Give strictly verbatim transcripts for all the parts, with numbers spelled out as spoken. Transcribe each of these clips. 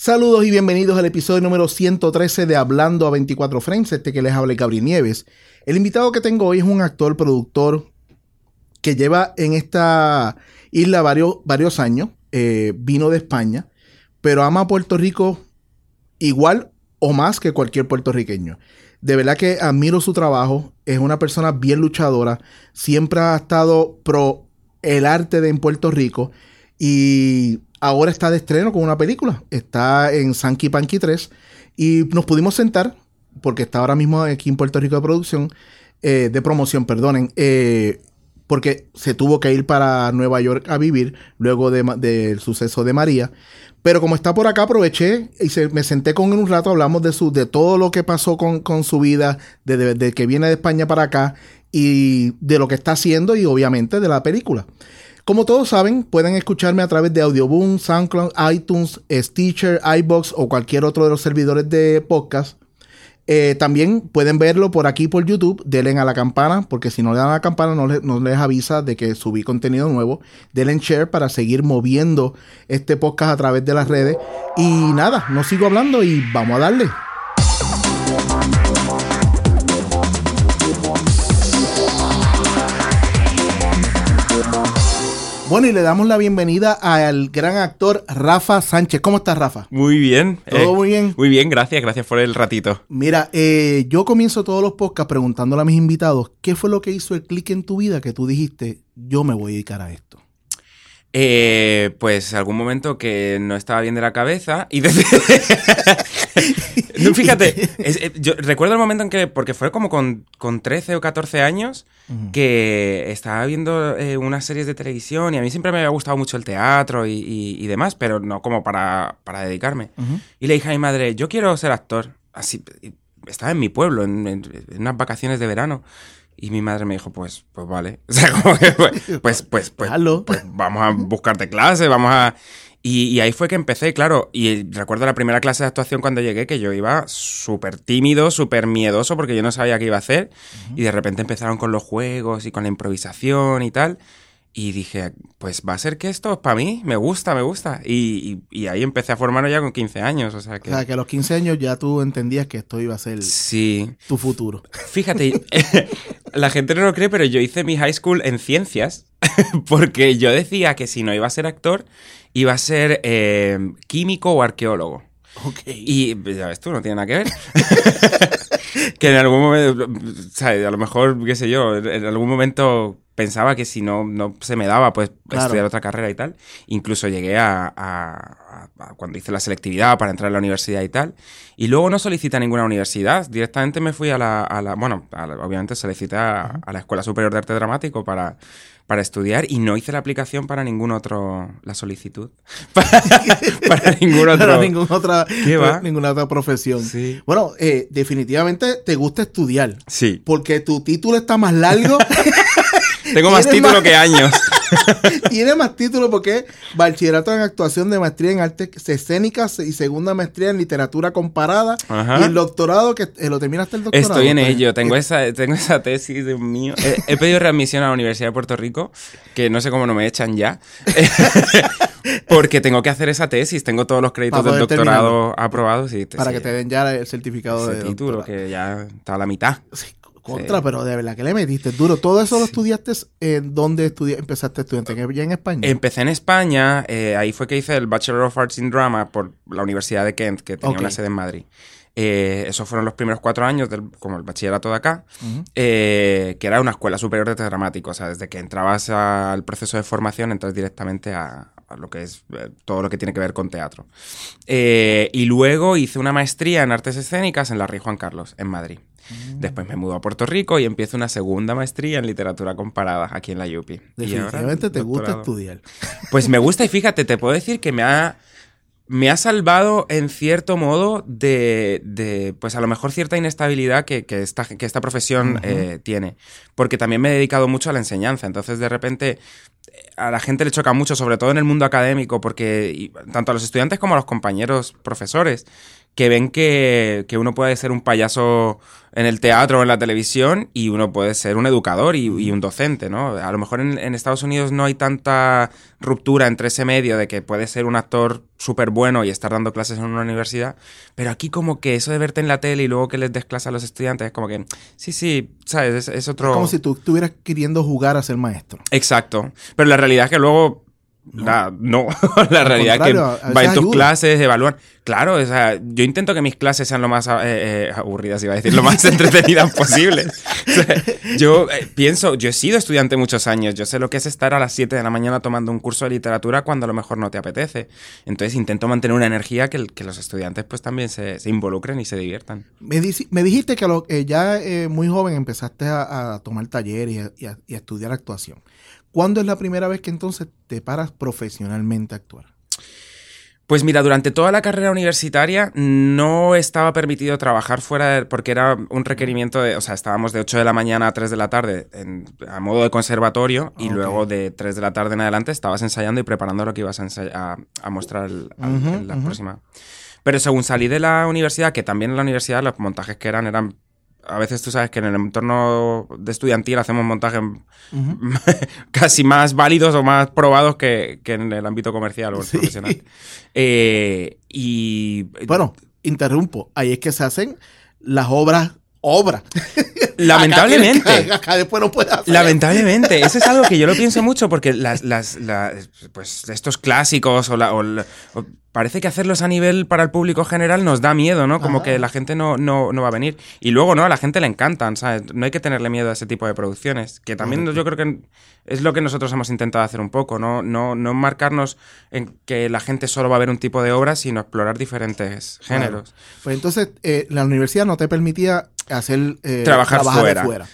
Saludos y bienvenidos al episodio número ciento trece de Hablando a veinticuatro Frames, este que les habla Gabriel Nieves. El invitado que tengo hoy es un actor, productor, que lleva en esta isla varios, varios años, eh, vino de España, pero ama Puerto Rico igual o más que cualquier puertorriqueño. De verdad que admiro su trabajo, es una persona bien luchadora, siempre ha estado pro el arte de en Puerto Rico y ahora está de estreno con una película. Está en Sankey Panky tres y nos pudimos sentar, porque está ahora mismo aquí en Puerto Rico de producción, eh, de promoción, perdonen, eh, porque se tuvo que ir para Nueva York a vivir luego de, del suceso de María. Pero como está por acá, aproveché y se, me senté con él un rato, hablamos de su de todo lo que pasó con, con su vida, desde de, de que viene de España para acá y de lo que está haciendo y obviamente de la película. Como todos saben, pueden escucharme a través de Audioboom, SoundCloud, iTunes, Stitcher, iVoox o cualquier otro de los servidores de podcast. Eh, también pueden verlo por aquí por YouTube. Denle a la campana, porque si no le dan a la campana no, le, no les avisa de que subí contenido nuevo. Denle en share para seguir moviendo este podcast a través de las redes. Y nada, no sigo hablando y vamos a darle. Bueno, y le damos la bienvenida al gran actor Rafa Sánchez. ¿Cómo estás, Rafa? Muy bien. ¿Todo eh, muy bien? Muy bien, gracias. Gracias por el ratito. Mira, eh, yo comienzo todos los podcasts preguntándole a mis invitados, ¿qué fue lo que hizo el clic en tu vida que tú dijiste, yo me voy a dedicar a esto? Eh, pues algún momento que no estaba bien de la cabeza y decidí... No, fíjate, es, eh, yo recuerdo el momento en que, porque fue como con, con trece o catorce años, uh-huh. que estaba viendo eh, unas series de televisión y a mí siempre me había gustado mucho el teatro y, y, y demás, pero no como para, para dedicarme. Uh-huh. Y le dije a mi madre, yo quiero ser actor. Así, estaba en mi pueblo, en, en, en unas vacaciones de verano. Y mi madre me dijo, pues, pues vale. O sea, como que, pues, pues, pues, pues, pues vamos a buscarte clases, vamos a... Y, y ahí fue que empecé, claro. Y recuerdo la primera clase de actuación cuando llegué, que yo iba súper tímido, súper miedoso, porque yo no sabía qué iba a hacer. Uh-huh. Y de repente empezaron con los juegos y con la improvisación y tal. Y dije, pues va a ser que esto es para mí, me gusta, me gusta. Y, y, y ahí empecé a formarme ya con quince años. O sea, que... o sea, que a los quince años ya tú entendías que esto iba a ser sí. tu futuro. Fíjate, la gente no lo cree, pero yo hice mi high school en ciencias, porque yo decía que si no iba a ser actor, iba a ser eh, químico o arqueólogo. Okay. Y ya ves tú, no tiene nada que ver. Que en algún momento, ¿sabes? A lo mejor, qué sé yo, en algún momento pensaba que si no, no se me daba, pues claro, estudiar otra carrera y tal. Incluso llegué a, a, a, a cuando hice la selectividad para entrar a la universidad y tal. Y luego no solicité a ninguna universidad. Directamente me fui a la, a la bueno, a la, obviamente solicité a, a la Escuela Superior de Arte Dramático para... para estudiar y no hice la aplicación para ningún otro, la solicitud, para, para ningún otro, para ningún otra, ¿qué va? ninguna otra profesión. Sí. Bueno, eh, definitivamente te gusta estudiar. Sí. Porque tu título está más largo. Tengo más título más... que años. Tiene más título porque bachillerato en actuación, de maestría en artes escénicas y segunda maestría en literatura comparada. Ajá. Y el doctorado, que eh, lo terminaste el doctorado. Estoy en ello, tengo esa, tengo esa tesis, Dios mío. He, he pedido readmisión a la Universidad de Puerto Rico, que no sé cómo no me echan ya. Porque tengo que hacer esa tesis, tengo todos los créditos del doctorado terminarlo. aprobados. Y te, Para sí, que te den ya el certificado ese de título, doctorado. Que ya está a la mitad. Sí. Contra, sí. Pero de verdad que le metiste duro. ¿Todo eso lo estudiaste en dónde estudi- empezaste a estudiar? ¿Ya en España? Empecé en España. Eh, ahí fue que hice el Bachelor of Arts in Drama por la Universidad de Kent, que tenía okay. una sede en Madrid. Eh, esos fueron los primeros cuatro años, del, como el bachillerato de acá, uh-huh. eh, que era una escuela superior de arte dramático. O sea, desde que entrabas al proceso de formación, entras directamente a, a lo que es eh, todo lo que tiene que ver con teatro. Eh, y luego hice una maestría en artes escénicas en la Rey Juan Carlos, en Madrid. Después me mudo a Puerto Rico y empiezo una segunda maestría en literatura comparada aquí en la U P I. Definitivamente te gusta estudiar. Pues me gusta y fíjate, te puedo decir que me ha, me ha salvado en cierto modo de, de pues a lo mejor cierta inestabilidad que, que, esta, que esta profesión uh-huh. eh, tiene. Porque también me he dedicado mucho a la enseñanza. Entonces de repente a la gente le choca mucho, sobre todo en el mundo académico, porque tanto a los estudiantes como a los compañeros profesores, que ven que, que uno puede ser un payaso en el teatro o en la televisión y uno puede ser un educador y, y un docente, ¿no? A lo mejor en, en Estados Unidos no hay tanta ruptura entre ese medio de que puedes ser un actor súper bueno y estar dando clases en una universidad, pero aquí como que eso de verte en la tele y luego que les des clases a los estudiantes es como que, sí, sí, ¿sabes? Es, es otro... Es como si tú estuvieras queriendo jugar a ser maestro. Exacto. Pero la realidad es que luego... No, la, no. la realidad es que va en tus ayuda. clases, evalúan. Claro, o sea, yo intento que mis clases sean lo más eh, eh, aburridas, iba a decir, lo más entretenidas posible. O sea, yo eh, pienso, yo he sido estudiante muchos años, yo sé lo que es estar a las siete de la mañana tomando un curso de literatura cuando a lo mejor no te apetece. Entonces intento mantener una energía que, que los estudiantes pues también se, se involucren y se diviertan. Me, di- me dijiste que lo, eh, ya eh, muy joven empezaste a, a tomar talleres y a, y a- y a estudiar actuación. ¿Cuándo es la primera vez que entonces te paras profesionalmente a actuar? Pues mira, durante toda la carrera universitaria no estaba permitido trabajar fuera de, porque era un requerimiento de, o sea, estábamos de ocho de la mañana a tres de la tarde en, a modo de conservatorio y Okay. luego de tres de la tarde en adelante estabas ensayando y preparando lo que ibas a, ensay- a, a mostrar el- al- Ujú, en la ujú. próxima. Pero según salí de la universidad, que también en la universidad los montajes que eran eran... A veces tú sabes que en el entorno de estudiantil hacemos montajes Ujú. casi más válidos o más probados que, que en el ámbito comercial o el Sí. profesional. Eh, y Bueno, interrumpo. Ahí es que se hacen las obras, obras. lamentablemente, Acá, tienes que- acá después no puedes hacer. lamentablemente, eso es algo que yo lo pienso mucho porque las, las, las- pues estos clásicos o, la, o, la- o parece que hacerlos a nivel para el público general nos da miedo, ¿no? Como Ajá. que la gente no, no, no va a venir. Y luego, ¿no? A la gente le encantan, ¿sabes? No hay que tenerle miedo a ese tipo de producciones, que también Correcto. yo creo que es lo que nosotros hemos intentado hacer un poco, ¿no? No, no marcarnos en que la gente solo va a ver un tipo de obra, sino explorar diferentes géneros. Claro. Pues entonces, eh, la universidad no te permitía hacer eh, Trabajar, trabajar fuera. de fuera.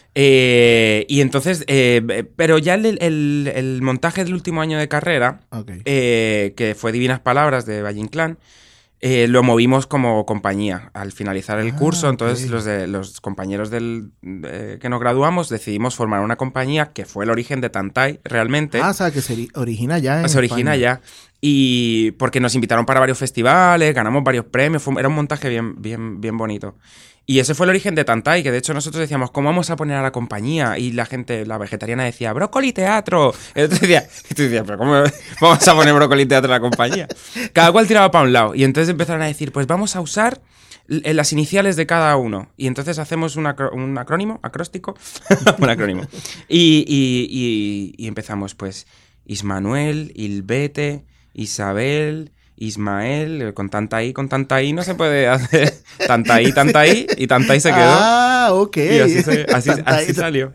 Eh, y entonces, eh, pero ya el, el- el montaje del último año de carrera, Ok. eh, que fue Divinas Palabras de Valle Inclán, eh, lo movimos como compañía al finalizar el Ah, curso. Entonces, ok. los, de, los compañeros del, de- que nos graduamos decidimos formar una compañía que fue el origen de Tantay, realmente. Ah, o sea, que se ori- origina ya en Se origina España. ya. Y porque nos invitaron para varios festivales, ganamos varios premios, fue, era un montaje bien, bien, bien bonito. Y ese fue el origen de Tantay, que de hecho nosotros decíamos, ¿cómo vamos a poner a la compañía? Y la gente, la vegetariana decía, brócoli teatro. Y tú decías, y tú decías, ¿pero cómo vamos a poner brócoli teatro en la compañía? Cada cual tiraba para un lado. Y entonces empezaron a decir, pues vamos a usar l- las iniciales de cada uno. Y entonces hacemos un, acro- un acrónimo, acróstico, un acrónimo. Y, y, y, y empezamos, pues, Ismanuel, Ilbete, Isabel, Ismael, con tanta I, con tanta I no se puede hacer tanta I, tanta I, y tanta I se quedó. Ah, ok. Y así, se- así, Tanta así I. salió.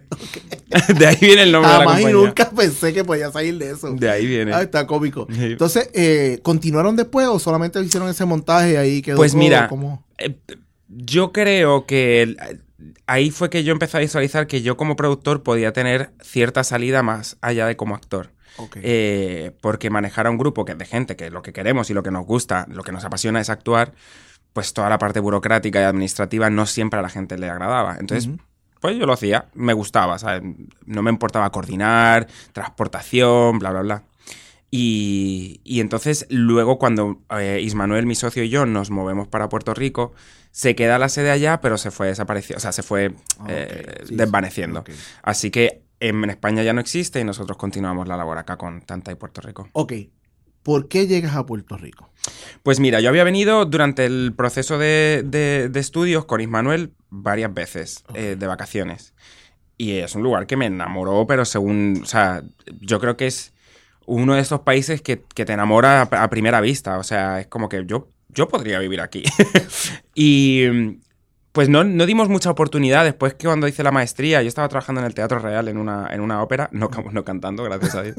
De ahí viene el nombre de la Jamás y compañía. nunca pensé que podía salir de eso. De ahí viene. Ah, está cómico. Sí. Entonces, eh, ¿continuaron después o solamente hicieron ese montaje y ahí quedó Pues todo mira, como... eh, yo creo que el- ahí fue que yo empecé a visualizar que yo como productor podía tener cierta salida más allá de como actor. Ok. Eh, porque manejar a un grupo que de gente que lo que queremos y lo que nos gusta, lo que nos apasiona es actuar, pues toda la parte burocrática y administrativa no siempre a la gente le agradaba. Entonces, Ujú. pues yo lo hacía, me gustaba, ¿sabes? No me importaba coordinar, transportación, bla, bla, bla. Y, y entonces luego cuando eh, Ismanuel, mi socio y yo nos movemos para Puerto Rico, se queda la sede allá, pero se fue desapareciendo, o sea, se fue Ah, eh, ok. Sí, desvaneciendo. sí. Ok. Así que en España ya no existe y nosotros continuamos la labor acá con Tantay Puerto Rico. Ok. ¿Por qué llegas a Puerto Rico? Pues mira, yo había venido durante el proceso de, de- de estudios con Ismanuel varias veces Ok. eh, de vacaciones. Y es un lugar que me enamoró, pero según, o sea, yo creo que es uno de esos países que, que te enamora a, a primera vista. O sea, es como que yo, yo podría vivir aquí. Y pues no, no dimos mucha oportunidad. Después que cuando hice la maestría, yo estaba trabajando en el Teatro Real en una, en una ópera, no, ca- no cantando, gracias a Dios.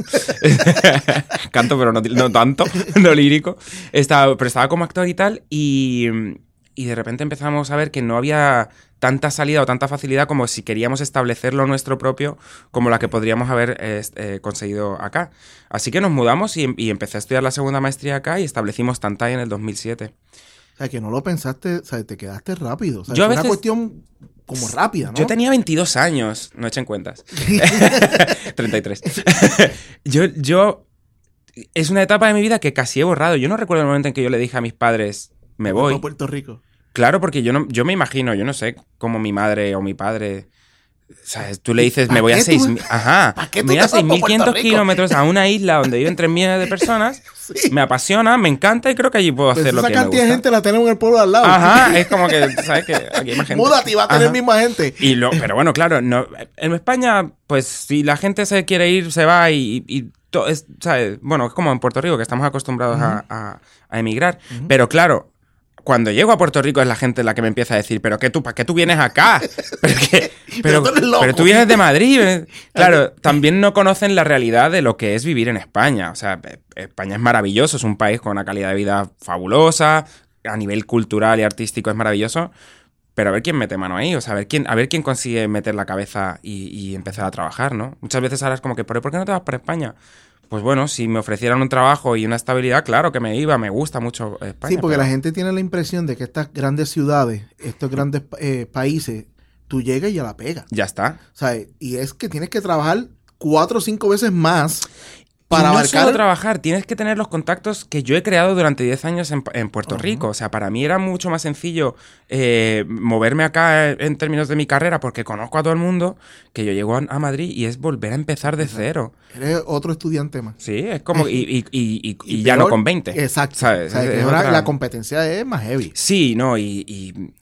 Canto, pero no, no tanto, no lírico. Estaba, pero estaba como actor y tal, y, y de repente empezamos a ver que no había tanta salida o tanta facilidad como si queríamos establecer lo nuestro propio, como la que podríamos haber eh, eh, conseguido acá. Así que nos mudamos y, y empecé a estudiar la segunda maestría acá y establecimos Tantay en el dos mil siete. O sea, que no lo pensaste, o sea, te quedaste rápido. O sea, Yo a fue veces- una cuestión como rápida, ¿no? Yo tenía veintidós años, no echen cuentas. treinta y tres. yo, yo... Es una etapa de mi vida que casi he borrado. Yo no recuerdo el momento en que yo le dije a mis padres, me voy. A Puerto Rico. Claro, porque yo no, yo me imagino, yo no sé cómo mi madre o mi padre... ¿Sabes? Tú le dices, me voy a seis mil... Ajá, me voy a seis mil quinientos kilómetros a una isla donde viven tres millones de personas. Sí. Me apasiona, me encanta y creo que allí puedo hacer pues lo que me gusta. Esa cantidad de gente la tenemos en el pueblo de al lado. Ajá, es como que, ¿sabes qué? Aquí hay más gente. Múdate y va a tener Ajá. misma gente. Y lo, pero bueno, claro, no, en España, pues si la gente se quiere ir, se va y... y to, es, ¿sabes? Bueno, es como en Puerto Rico, que estamos acostumbrados uh-huh. a, a, a emigrar. Uh-huh. Pero claro... Cuando llego a Puerto Rico es la gente la que me empieza a decir, ¿pero qué tú, para qué tú vienes acá? Pero, que, pero, pero, tú pero tú vienes de Madrid. Claro, también no conocen la realidad de lo que es vivir en España. O sea, España es maravilloso, es un país con una calidad de vida fabulosa, a nivel cultural y artístico es maravilloso, pero a ver quién mete mano ahí, o sea, a ver quién, a ver quién consigue meter la cabeza y, y empezar a trabajar, ¿no? Muchas veces ahora es como que, ¿pero por qué no te vas para España? Pues bueno, si me ofrecieran un trabajo y una estabilidad, claro que me iba, me gusta mucho España. Sí, porque pero... la gente tiene la impresión de que estas grandes ciudades, estos grandes eh, países, tú llegas y ya la pegas. Ya está. O sea, y es que tienes que trabajar cuatro o cinco veces más para y no abarcar... solo trabajar, tienes que tener los contactos que yo he creado durante diez años en, en Puerto uh-huh. Rico. O sea, para mí era mucho más sencillo eh, moverme acá en términos de mi carrera porque conozco a todo el mundo, que yo llego a, a Madrid y es volver a empezar de cero. Eres otro estudiante más. Sí, es como... Y, y, y, y, y, y ya peor, no con veinte. Exacto. ¿Sabes? O sea, es ahora otra... la competencia es más heavy. Sí, no, y... y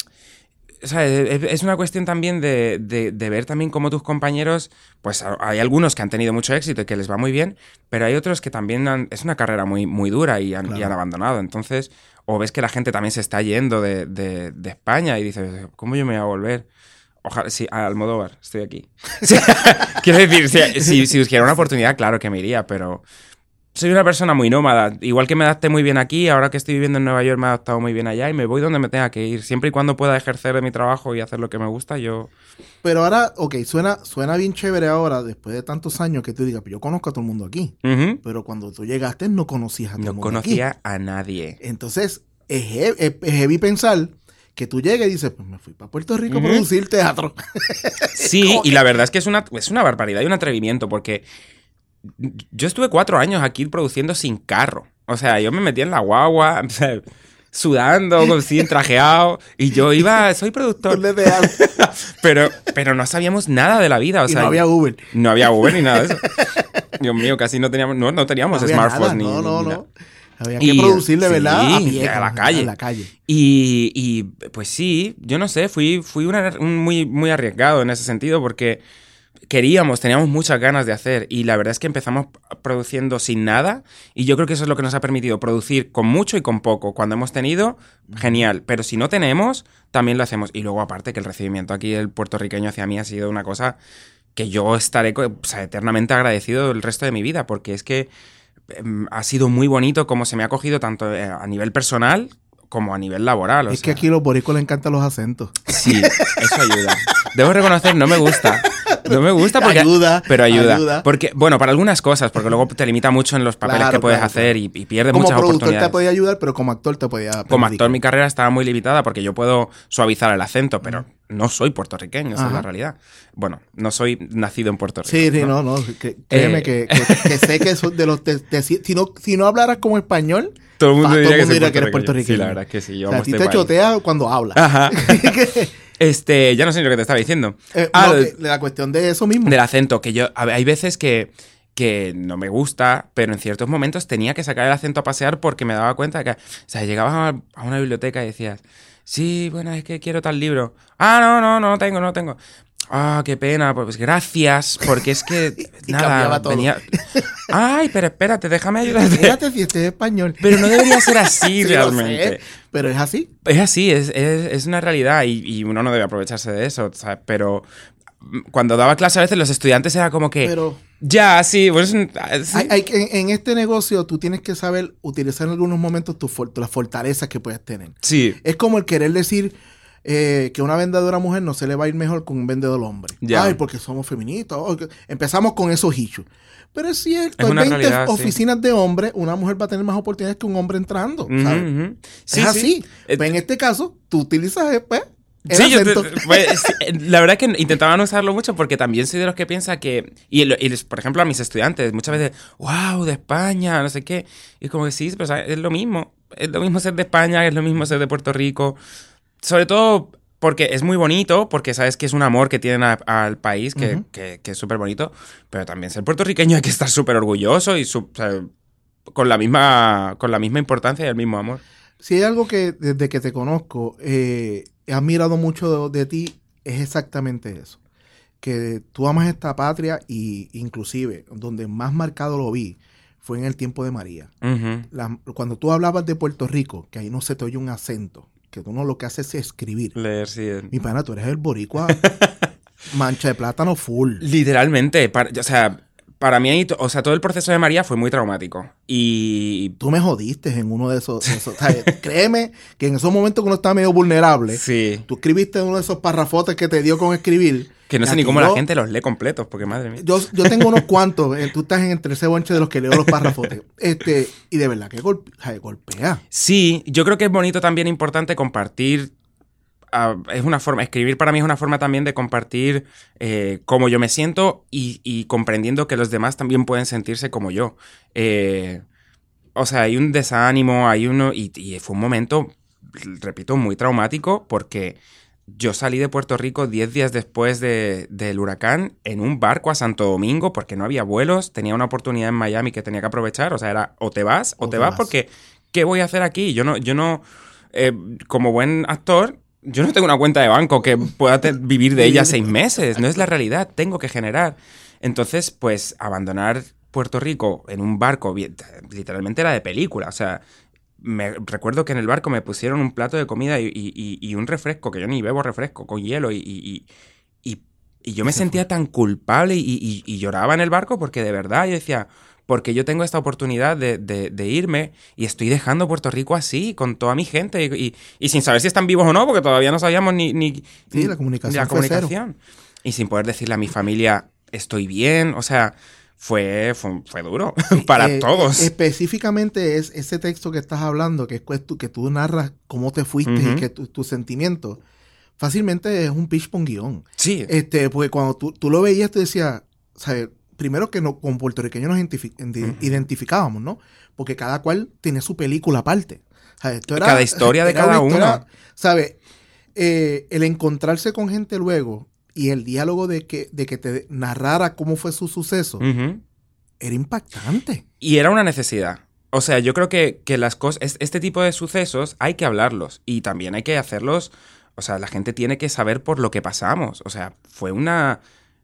o sea, es una cuestión también de, de, de ver también cómo tus compañeros, pues hay algunos que han tenido mucho éxito y que les va muy bien, pero hay otros que también han, es una carrera muy, muy dura y han, claro. y han abandonado. Entonces, o ves que la gente también se está yendo de, de, de España y dices, ¿cómo yo me voy a volver? Ojalá, sí, a Almodóvar, estoy aquí. Quiero decir, si, si, si hubiera una oportunidad, claro que me iría, pero... Soy una persona muy nómada. Igual que me adapté muy bien aquí, ahora que estoy viviendo en Nueva York me he adaptado muy bien allá y me voy donde me tenga que ir. Siempre y cuando pueda ejercer mi trabajo y hacer lo que me gusta, yo... Pero ahora, ok, suena, suena bien chévere ahora, después de tantos años que tú digas, yo conozco a todo el mundo aquí. Uh-huh. Pero cuando tú llegaste no conocías a todo no el mundo No conocía aquí. a nadie. Entonces, es heavy, es, es heavy pensar que tú llegues y dices, pues me fui para Puerto Rico uh-huh. a producir teatro. Sí, y la verdad es que es una, es una barbaridad y un atrevimiento porque... Yo estuve cuatro años aquí produciendo sin carro. O sea, yo me metía en la guagua, o sea, sudando, sin trajeado, y yo iba, soy productor. pero, pero no sabíamos nada de la vida. O sea, y no había Uber. No había Uber ni nada de eso. Dios mío, casi no teníamos, no, no teníamos no smartphones ni, no, no, ni no. nada. Había que y, producir de verdad sí, a pie, a la calle. A la calle. Y, y pues sí, yo no sé, fui, fui una, un muy, muy arriesgado en ese sentido porque... Queríamos, teníamos muchas ganas de hacer y la verdad es que empezamos produciendo sin nada y yo creo que eso es lo que nos ha permitido producir con mucho y con poco. Cuando hemos tenido, genial, pero si no tenemos, también lo hacemos. Y luego aparte que el recibimiento aquí del puertorriqueño hacia mí ha sido una cosa que yo estaré o sea, eternamente agradecido el resto de mi vida porque es que eh, ha sido muy bonito cómo se me ha cogido tanto a nivel personal como a nivel laboral. O es sea. que aquí a los boricos les encantan los acentos. Sí, eso ayuda. Debo reconocer, no me gusta. No me gusta porque... Ayuda. Pero ayuda. ayuda. Porque, bueno, para algunas cosas, porque luego te limita mucho en los papeles claro, que puedes claro, hacer claro. y, y pierdes como muchas oportunidades. Como productor te podía ayudar, pero como actor te podía... Como perjudicar. Actor mi carrera estaba muy limitada porque yo puedo suavizar el acento, pero uh-huh. no soy puertorriqueño, esa uh-huh. es la realidad. Bueno, no soy nacido en Puerto Rico. Sí, sí, no, no. no que, créeme eh... que, que, que sé que eso de los... De, de, si, no, si no hablaras como español... Todo el mundo ah, diría, todo que, diría que eres puertorriqueño. Sí, la verdad es que sí. Yo o sea, a ti te chotea cuando hablas. Ajá. Este, ya no sé ni lo que te estaba diciendo. Eh, ah, no, de la cuestión de eso mismo. Del acento, que yo... A ver, hay veces que, que no me gusta, pero en ciertos momentos tenía que sacar el acento a pasear porque me daba cuenta que... O sea, llegabas a, a una biblioteca y decías... Sí, bueno, es que quiero tal libro. Ah, no, no, no, no tengo, no tengo. Ah, qué pena, pues gracias, porque es que y nada, todo. venía... Ay, pero espérate, déjame ayudarte. Espérate si este es español. Pero no debería ser así, sí, realmente. Sé, pero es así. Es así, es, es, es una realidad y, y uno no debe aprovecharse de eso, ¿sabes? Pero cuando daba clase a veces los estudiantes era como que... Pero... Ya, sí, pues, sí. Hay, hay, en, en este negocio tú tienes que saber utilizar en algunos momentos tus las fortalezas que puedes tener. Sí. Es como el querer decir... Eh, que una vendedora mujer no se le va a ir mejor con un vendedor hombre. Yeah. Ay, porque somos feministas. Oh, okay. Empezamos con esos hechos. Pero es cierto, es hay veinte realidad, oficinas sí. de hombres, una mujer va a tener más oportunidades que un hombre entrando. Uh-huh, ¿sabes? uh-huh. Sí, es sí. así. Eh, pues en este caso, tú utilizas pues, el sí, acento. Yo te, pues, la verdad es que intentaba no usarlo mucho porque también soy de los que piensa que... Y, y les, por ejemplo, a mis estudiantes, muchas veces, wow, de España, no sé qué. Y es como que sí, pero o sea, es lo mismo. es lo mismo ser de España, es lo mismo ser de Puerto Rico. Sobre todo porque es muy bonito, porque sabes que es un amor que tienen a, al país, que, uh-huh. que, que es súper bonito, pero también ser puertorriqueño hay que estar súper orgulloso y su, o sea, con, la misma, con la misma importancia y el mismo amor. Si hay algo que desde que te conozco eh, he admirado mucho de, de ti, es exactamente eso. Que tú amas esta patria y inclusive donde más marcado lo vi fue en el tiempo de María. Uh-huh. La, cuando tú hablabas de Puerto Rico, que ahí no se te oye un acento, que tú no lo que haces es escribir. Leer, sí. Mi pana, tú eres el boricua mancha de plátano full. Literalmente. Para, o sea, para mí, o sea, todo el proceso de María fue muy traumático. Y... Tú me jodiste en uno de esos... De esos o sea, créeme que en esos momentos que uno está medio vulnerable, sí. tú escribiste uno de esos parrafotes que te dio con escribir. Que no sé ni cómo yo, la gente los lee completos, porque madre mía. Yo, yo tengo unos cuantos, eh, tú estás entre ese bonche de los que leo los parrafotes. Este, y de verdad que golpe, golpea. Sí, yo creo que es bonito también, importante compartir. Uh, es una forma, escribir para mí es una forma también de compartir eh, cómo yo me siento y, y comprendiendo que los demás también pueden sentirse como yo. Eh, o sea, hay un desánimo, hay uno. Y, y fue un momento, repito, muy traumático porque. Yo salí de Puerto Rico diez días después de, del huracán en un barco a Santo Domingo porque no había vuelos, tenía una oportunidad en Miami que tenía que aprovechar, o sea, era o te vas o, o te, te vas, vas porque ¿qué voy a hacer aquí? Yo no, yo no eh, como buen actor, yo no tengo una cuenta de banco que pueda te- vivir de ella seis meses, no es la realidad, tengo que generar. Entonces, pues, abandonar Puerto Rico en un barco, literalmente era de película, o sea... Me recuerdo que en el barco me pusieron un plato de comida y, y, y un refresco, que yo ni bebo refresco, con hielo, y, y, y, y yo me sentía tan culpable y, y, y lloraba en el barco porque de verdad yo decía, porque yo tengo esta oportunidad de, de, de irme y estoy dejando Puerto Rico así, con toda mi gente, y, y, y sin saber si están vivos o no, porque todavía no sabíamos ni, ni, sí, la comunicación, ni la comunicación. Y sin poder decirle a mi familia, estoy bien, o sea... Fue, fue, fue duro para eh, todos. Específicamente es ese texto que estás hablando, que es que tú narras cómo te fuiste uh-huh. y que tus tu sentimientos, fácilmente es un pitch por un guión. Sí. Este, porque cuando tú, tú lo veías, tú decías, ¿sabes? Primero que no, como puertorriqueños nos identific- uh-huh. identificábamos, ¿no? Porque cada cual tiene su película aparte. ¿Sabes? Esto era, cada historia de cada uno. ¿Sabes? Eh, el encontrarse con gente luego... Y el diálogo de que, de que te narrara cómo fue su suceso uh-huh. era impactante. Y era una necesidad. O sea, yo creo que, que las cosas, este tipo de sucesos hay que hablarlos. Y también hay que hacerlos. O sea, la gente tiene que saber por lo que pasamos. O sea, fue una.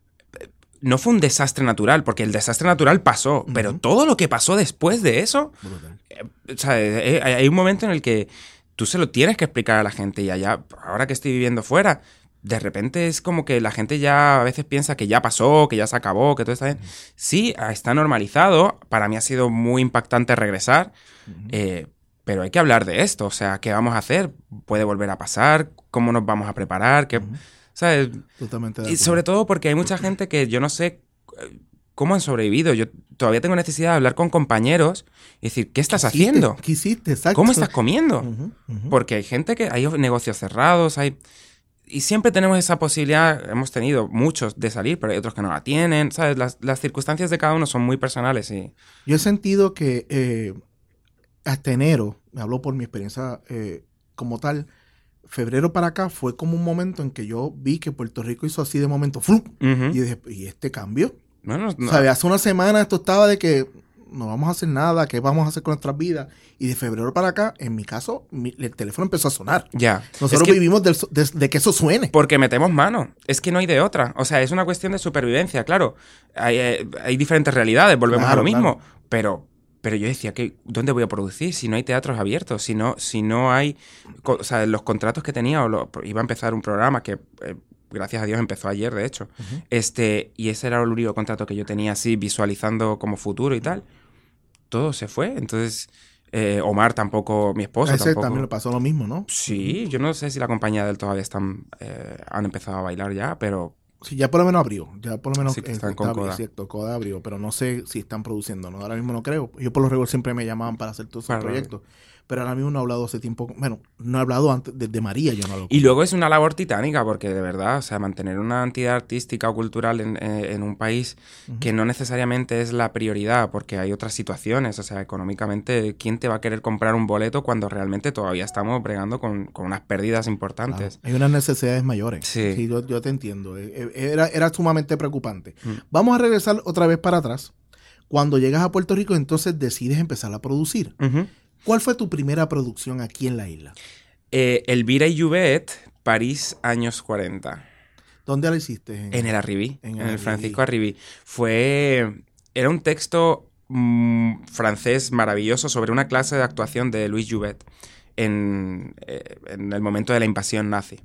No fue un desastre natural, porque el desastre natural pasó. Uh-huh. Pero todo lo que pasó después de eso. Eh, o sea, hay un momento en el que tú se lo tienes que explicar a la gente. Y allá, ahora que estoy viviendo fuera. De repente es como que la gente ya a veces piensa que ya pasó, que ya se acabó, que todo está bien. Uh-huh. Sí, está normalizado. Para mí ha sido muy impactante regresar. Uh-huh. Eh, pero hay que hablar de esto. O sea, ¿qué vamos a hacer? ¿Puede volver a pasar? ¿Cómo nos vamos a preparar? ¿Qué, uh-huh. ¿sabes? Totalmente. Y sobre todo porque hay mucha gente que yo no sé cómo han sobrevivido. Yo todavía tengo necesidad de hablar con compañeros y decir, ¿qué estás ¿Qué haciendo? ¿Qué hiciste? Exacto. ¿Cómo estás comiendo? Uh-huh. Uh-huh. Porque hay gente que... Hay negocios cerrados, hay... Y siempre tenemos esa posibilidad, hemos tenido muchos de salir, pero hay otros que no la tienen, ¿sabes? Las, las circunstancias de cada uno son muy personales y... Yo he sentido que eh, hasta enero, me hablo por mi experiencia eh, como tal, febrero para acá fue como un momento en que yo vi que Puerto Rico hizo así de momento, ¡flup! Uh-huh. Y dije, ¿y este cambio? Bueno, no. ¿Sabes? Hace una semana esto estaba de que no vamos a hacer nada, ¿qué vamos a hacer con nuestras vidas? Y de febrero para acá, en mi caso, mi, el teléfono empezó a sonar. Ya. Nosotros es que, vivimos de, de, de que eso suene. Porque metemos mano. Es que no hay de otra. O sea, es una cuestión de supervivencia, claro. Hay, hay, hay diferentes realidades, volvemos claro, a lo mismo. Claro. Pero, pero yo decía, que ¿dónde voy a producir si no hay teatros abiertos? Si no, si no hay... O sea, los contratos que tenía, o lo, iba a empezar un programa que... Eh, gracias a Dios empezó ayer, de hecho. Uh-huh. Este, y ese era el único contrato que yo tenía así, visualizando como futuro y tal. Todo se fue. Entonces, eh, Omar tampoco, mi esposo ese tampoco. también le pasó lo mismo, ¿no? Sí, uh-huh. Yo no sé si la compañía de él todavía están, eh, han empezado a bailar ya, pero... Sí, ya por lo menos abrió. Ya por lo menos sí, eh, están con Coda. Cierto, Coda abrió, pero no sé si están produciendo, ¿no? Ahora mismo no creo. Yo por lo regular siempre me llamaban para hacer todos esos claro. proyectos. pero ahora mismo no he hablado hace tiempo, bueno, no he hablado antes, desde María yo no hablo. Y luego es una labor titánica, porque de verdad, o sea, mantener una entidad artística o cultural en, en, en un país uh-huh. que no necesariamente es la prioridad, porque hay otras situaciones, o sea, económicamente, ¿quién te va a querer comprar un boleto cuando realmente todavía estamos bregando con, con unas pérdidas importantes? Claro. Hay unas necesidades mayores. Sí. Sí, yo, yo te entiendo. Era, era sumamente preocupante. Uh-huh. Vamos a regresar otra vez para atrás. Cuando llegas a Puerto Rico, entonces decides empezar a producir. Uh-huh. ¿Cuál fue tu primera producción aquí en la isla? Eh, Elvira y Juvet, París, años cuarenta. ¿Dónde la hiciste? En, en el Arribí, en, en el, el Francisco Arribí. Fue... Era un texto mmm, francés maravilloso sobre una clase de actuación de Louis Jouvet en, eh, en el momento de la invasión nazi.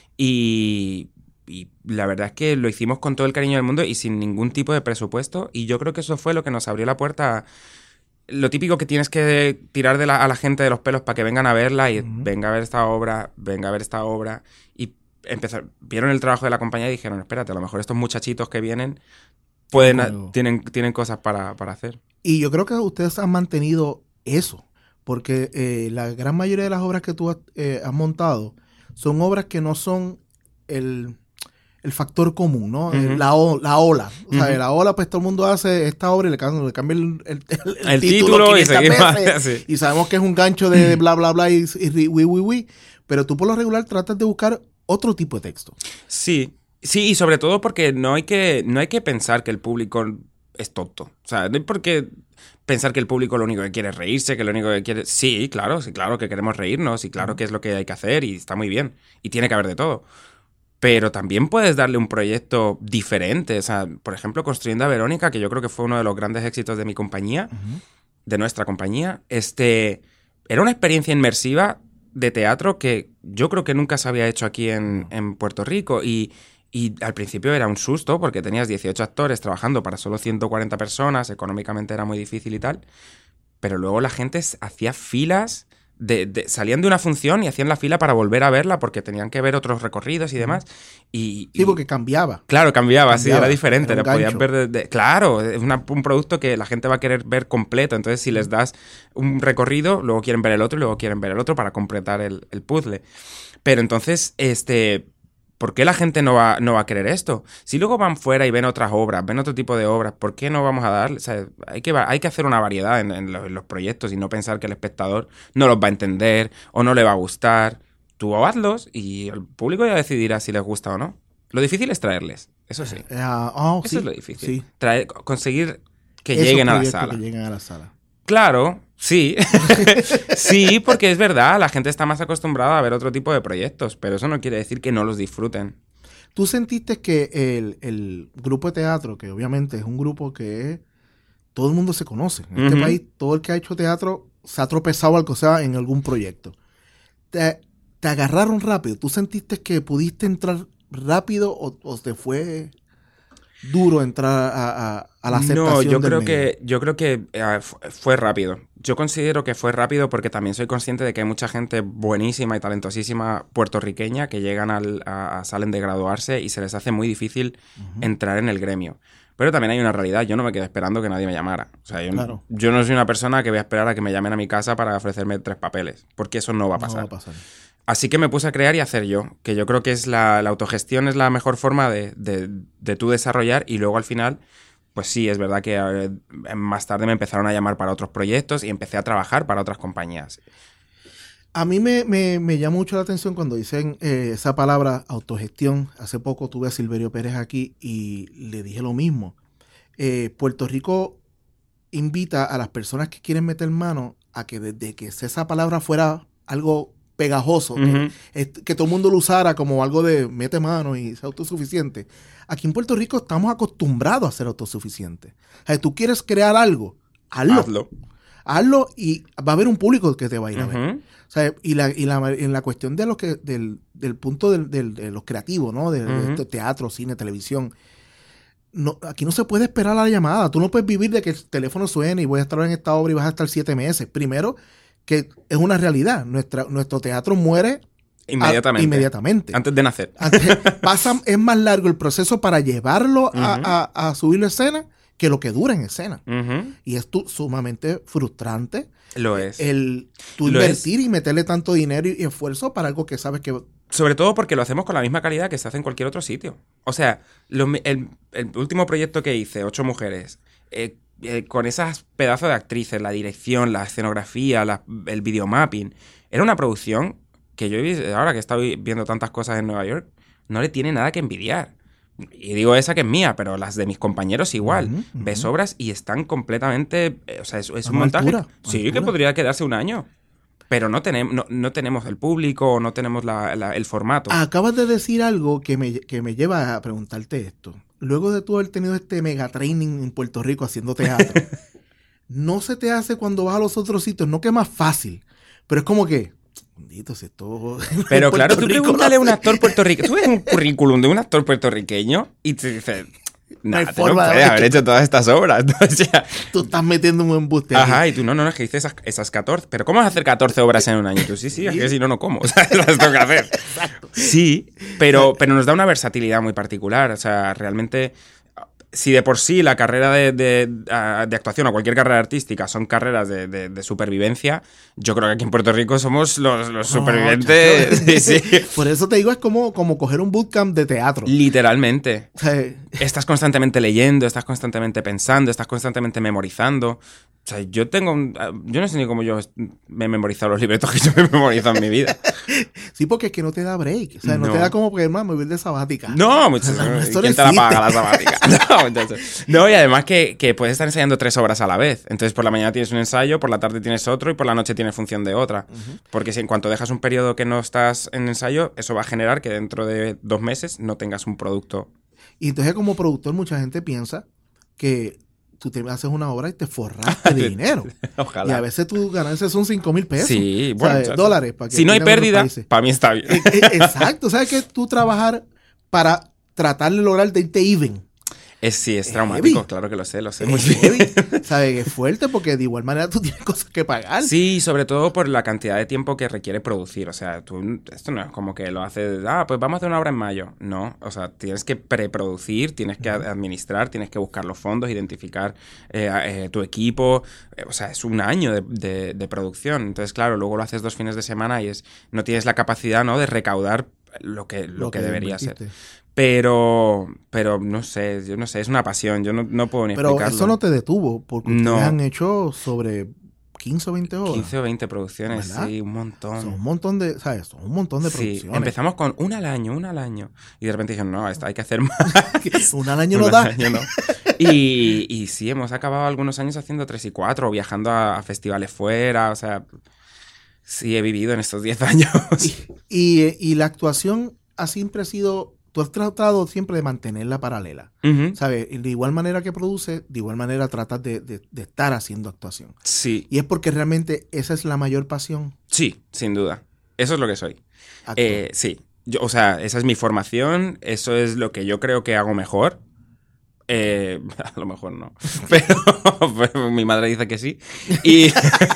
Y... Y la verdad es que lo hicimos con todo el cariño del mundo y sin ningún tipo de presupuesto. Y yo creo que eso fue lo que nos abrió la puerta a lo típico que tienes que tirar de la, a la gente de los pelos para que vengan a verla y uh-huh. venga a ver esta obra, venga a ver esta obra. Y empezar, vieron el trabajo de la compañía y dijeron, espérate, a lo mejor estos muchachitos que vienen pueden, bueno. tienen, tienen cosas para, para hacer. Y yo creo que ustedes han mantenido eso, porque eh, la gran mayoría de las obras que tú has, eh, has montado son obras que no son el... el factor común, ¿no? Uh-huh. La, o, la ola. O sea, uh-huh. la ola, pues todo el mundo hace esta obra y le cambia, le cambia el, el, el, el título, título y seguimos. Sí. Y sabemos que es un gancho de, de bla, bla, bla y, y wi, wi, wi. Pero tú por lo regular tratas de buscar otro tipo de texto. Sí. Sí, y sobre todo porque no hay que, no hay que pensar que el público es tonto. O sea, no hay por qué pensar que el público lo único que quiere es reírse, que lo único que quiere... Sí, claro, sí, claro que queremos reírnos y claro uh-huh. que es lo que hay que hacer y está muy bien. Y tiene que haber de todo. Pero también puedes darle un proyecto diferente. O sea, por ejemplo, Construyendo a Verónica, que yo creo que fue uno de los grandes éxitos de mi compañía, uh-huh. de nuestra compañía. Este, era una experiencia inmersiva de teatro que yo creo que nunca se había hecho aquí en, en Puerto Rico. Y, y al principio era un susto porque tenías dieciocho actores trabajando para solo ciento cuarenta personas. Económicamente era muy difícil y tal. Pero luego la gente hacía filas... De, de, salían de una función y hacían la fila para volver a verla porque tenían que ver otros recorridos y demás. Y, y, sí, porque cambiaba. Claro, cambiaba, cambiaba sí, era diferente. Era le podías ver de, de, claro, es una, un producto que la gente va a querer ver completo. Entonces, si les das un recorrido, luego quieren ver el otro y luego quieren ver el otro para completar el, el puzzle. Pero entonces, este... ¿por qué la gente no va, no va a querer esto? Si luego van fuera y ven otras obras, ven otro tipo de obras, ¿por qué no vamos a dar? O sea, hay que, hay que hacer una variedad en, en, los, en los proyectos y no pensar que el espectador no los va a entender o no le va a gustar. Tú hazlos y el público ya decidirá si les gusta o no. Lo difícil es traerles, eso sí. Uh, oh, eso sí, es lo difícil. Sí. Traer, conseguir que Esos lleguen a la sala. Que lleguen a la sala. Claro, sí. Sí, porque es verdad, la gente está más acostumbrada a ver otro tipo de proyectos, pero eso no quiere decir que no los disfruten. ¿Tú sentiste que el, el grupo de teatro, que obviamente es un grupo que todo el mundo se conoce, en uh-huh. este país todo el que ha hecho teatro se ha tropezado algo, o sea, en algún proyecto, te, te agarraron rápido? ¿Tú sentiste que pudiste entrar rápido o, o te fue duro entrar a, a, a la aceptación? No, yo del creo medio? que yo creo que uh, fue rápido. Yo considero que fue rápido porque también soy consciente de que hay mucha gente buenísima y talentosísima puertorriqueña que llegan al, a, a salen de graduarse y se les hace muy difícil uh-huh. entrar en el gremio. Pero también hay una realidad. Yo no me quedé esperando que nadie me llamara. O sea, yo, claro. yo no soy una persona que voy a esperar a que me llamen a mi casa para ofrecerme tres papeles, porque eso no va a pasar. No va a pasar. Así que me puse a crear y a hacer yo, que yo creo que es la, la autogestión es la mejor forma de, de, de tú desarrollar y luego al final, pues sí, es verdad que eh, más tarde me empezaron a llamar para otros proyectos y empecé a trabajar para otras compañías. A mí me, me, me llama mucho la atención cuando dicen eh, esa palabra autogestión. Hace poco tuve a Silverio Pérez aquí y le dije lo mismo. Eh, Puerto Rico invita a las personas que quieren meter mano a que desde que esa palabra fuera algo pegajoso, uh-huh. que, que todo el mundo lo usara como algo de mete mano y sea autosuficiente. Aquí en Puerto Rico estamos acostumbrados a ser autosuficientes. O sea, tú quieres crear algo, hazlo. Hazlo. Hazlo y va a haber un público que te va a ir a uh-huh. ver. O sea, y la, y la, en la cuestión de lo que, del, del punto del, del, de los creativos, ¿no? De, uh-huh. de teatro, cine, televisión. No, aquí no se puede esperar la llamada. Tú no puedes vivir de que el teléfono suene y voy a estar en esta obra y vas a estar siete meses. Primero, que es una realidad. Nuestra, nuestro teatro muere inmediatamente. A, inmediatamente. Antes de nacer. Antes, pasa, es más largo el proceso para llevarlo uh-huh. a, a, a subirlo a escena que lo que dura en escena. Uh-huh. Y es tu, sumamente frustrante. Lo es. El tú Lo invertir es. y meterle tanto dinero y esfuerzo para algo que sabes que... Sobre todo porque lo hacemos con la misma calidad que se hace en cualquier otro sitio. O sea, lo, el, el último proyecto que hice, Ocho Mujeres, eh, eh, con esas pedazos de actrices, la dirección, la escenografía, la, el videomapping, era una producción que yo ahora que he estado viendo tantas cosas en Nueva York, no le tiene nada que envidiar. Y digo esa que es mía, pero las de mis compañeros igual. Uh-huh, uh-huh. Ves obras y están completamente... Eh, o sea, es, es un montaje... Altura, sí, altura. Que podría quedarse un año. Pero no, tenem, no, no tenemos el público, no tenemos la, la, el formato. Acabas de decir algo que me, que me lleva a preguntarte esto. Luego de tú haber tenido este mega training en Puerto Rico haciendo teatro, ¿no se te hace cuando vas a los otros sitios? No que es más fácil, pero es como que... Bendito, si esto... Pero claro, tú pregúntale a un actor puertorriqueño. Tú ves un currículum de un actor puertorriqueño y te dices... No hay Nah, forma no de puedes haber hecho todas estas obras. O sea, tú estás metiendo un embuste. Ajá, aquí. y tú no, no, no, es que dices esas, esas catorce. Pero ¿cómo vas a hacer catorce obras en un año? Y tú sí, sí, es que si no, no como. O sea, las tengo que hacer. Exacto. Sí, pero, pero nos da una versatilidad muy particular. O sea, realmente... Si de por sí la carrera de, de, de actuación o cualquier carrera artística son carreras de, de, de supervivencia, yo creo que aquí en Puerto Rico somos los, los supervivientes. Oh, sí, sí. Por eso te digo, es como, como coger un bootcamp de teatro. Literalmente. O sea, estás constantemente leyendo, estás constantemente pensando, estás constantemente memorizando. O sea, yo tengo un, yo no sé ni cómo yo me he memorizado los libretos que yo me he memorizado en mi vida. Sí, porque es que no te da break. O sea, no, No. te da como que, hermano, me voy de sabática. No, muchachos. No, esto no ¿Quién te la existe. paga la sabática? No, muchachos. No, y además que, que puedes estar ensayando tres obras a la vez. Entonces, por la mañana tienes un ensayo, por la tarde tienes otro y por la noche tienes función de otra. Uh-huh. Porque si en cuanto dejas un periodo que no estás en ensayo, eso va a generar que dentro de dos meses no tengas un producto. Y entonces, como productor, mucha gente piensa que tú te haces una obra y te forraste de dinero. Ojalá. Y a veces tus ganancias son cinco mil pesos. Sí, bueno. O sea, dólares. Para que si no hay pérdida, para mí está bien. Exacto. O sea, que tú trabajar para tratar de lograr de irte even. Es, sí, es, es traumático, heavy. claro que lo sé, lo sé es muy bien. ¿Sabes? Es fuerte porque de igual manera tú tienes cosas que pagar. Sí, sobre todo por la cantidad de tiempo que requiere producir. O sea, tú, esto no es como que lo haces, ah, pues vamos a hacer una obra en mayo. No, o sea, tienes que preproducir, tienes que administrar, tienes que buscar los fondos, identificar eh, eh, tu equipo. Eh, o sea, es un año de, de, de producción. Entonces, claro, luego lo haces dos fines de semana y es no tienes la capacidad, ¿no?, de recaudar lo que, lo, lo que, que debería invertiste. ser. Pero, pero no sé, yo no sé, es una pasión, yo no, no puedo ni pero explicarlo. Pero eso no te detuvo, porque no. ustedes han hecho sobre quince o veinte horas. quince o veinte producciones, ¿verdad? Sí, un montón. Son un montón de, ¿sabes? Son un montón de sí, producciones. Empezamos con una al año, una al año. Y de repente dijeron, no, esto hay que hacer más. una al año no da. Año no. Y, y sí, hemos acabado algunos años haciendo tres y cuatro, viajando a, a festivales fuera, o sea, sí he vivido en estos diez años. Y, y, y la actuación ha siempre sido... Tú has tratado siempre de mantenerla paralela, uh-huh. ¿sabes? De igual manera que produces, de igual manera tratas de, de, de estar haciendo actuación. Sí. Y es porque realmente esa es la mayor pasión. Sí, sin duda. Eso es lo que soy. Eh, sí. Yo, o sea, esa es mi formación, eso es lo que yo creo que hago mejor. Eh, a lo mejor no. Pero, pero mi madre dice que sí. Y,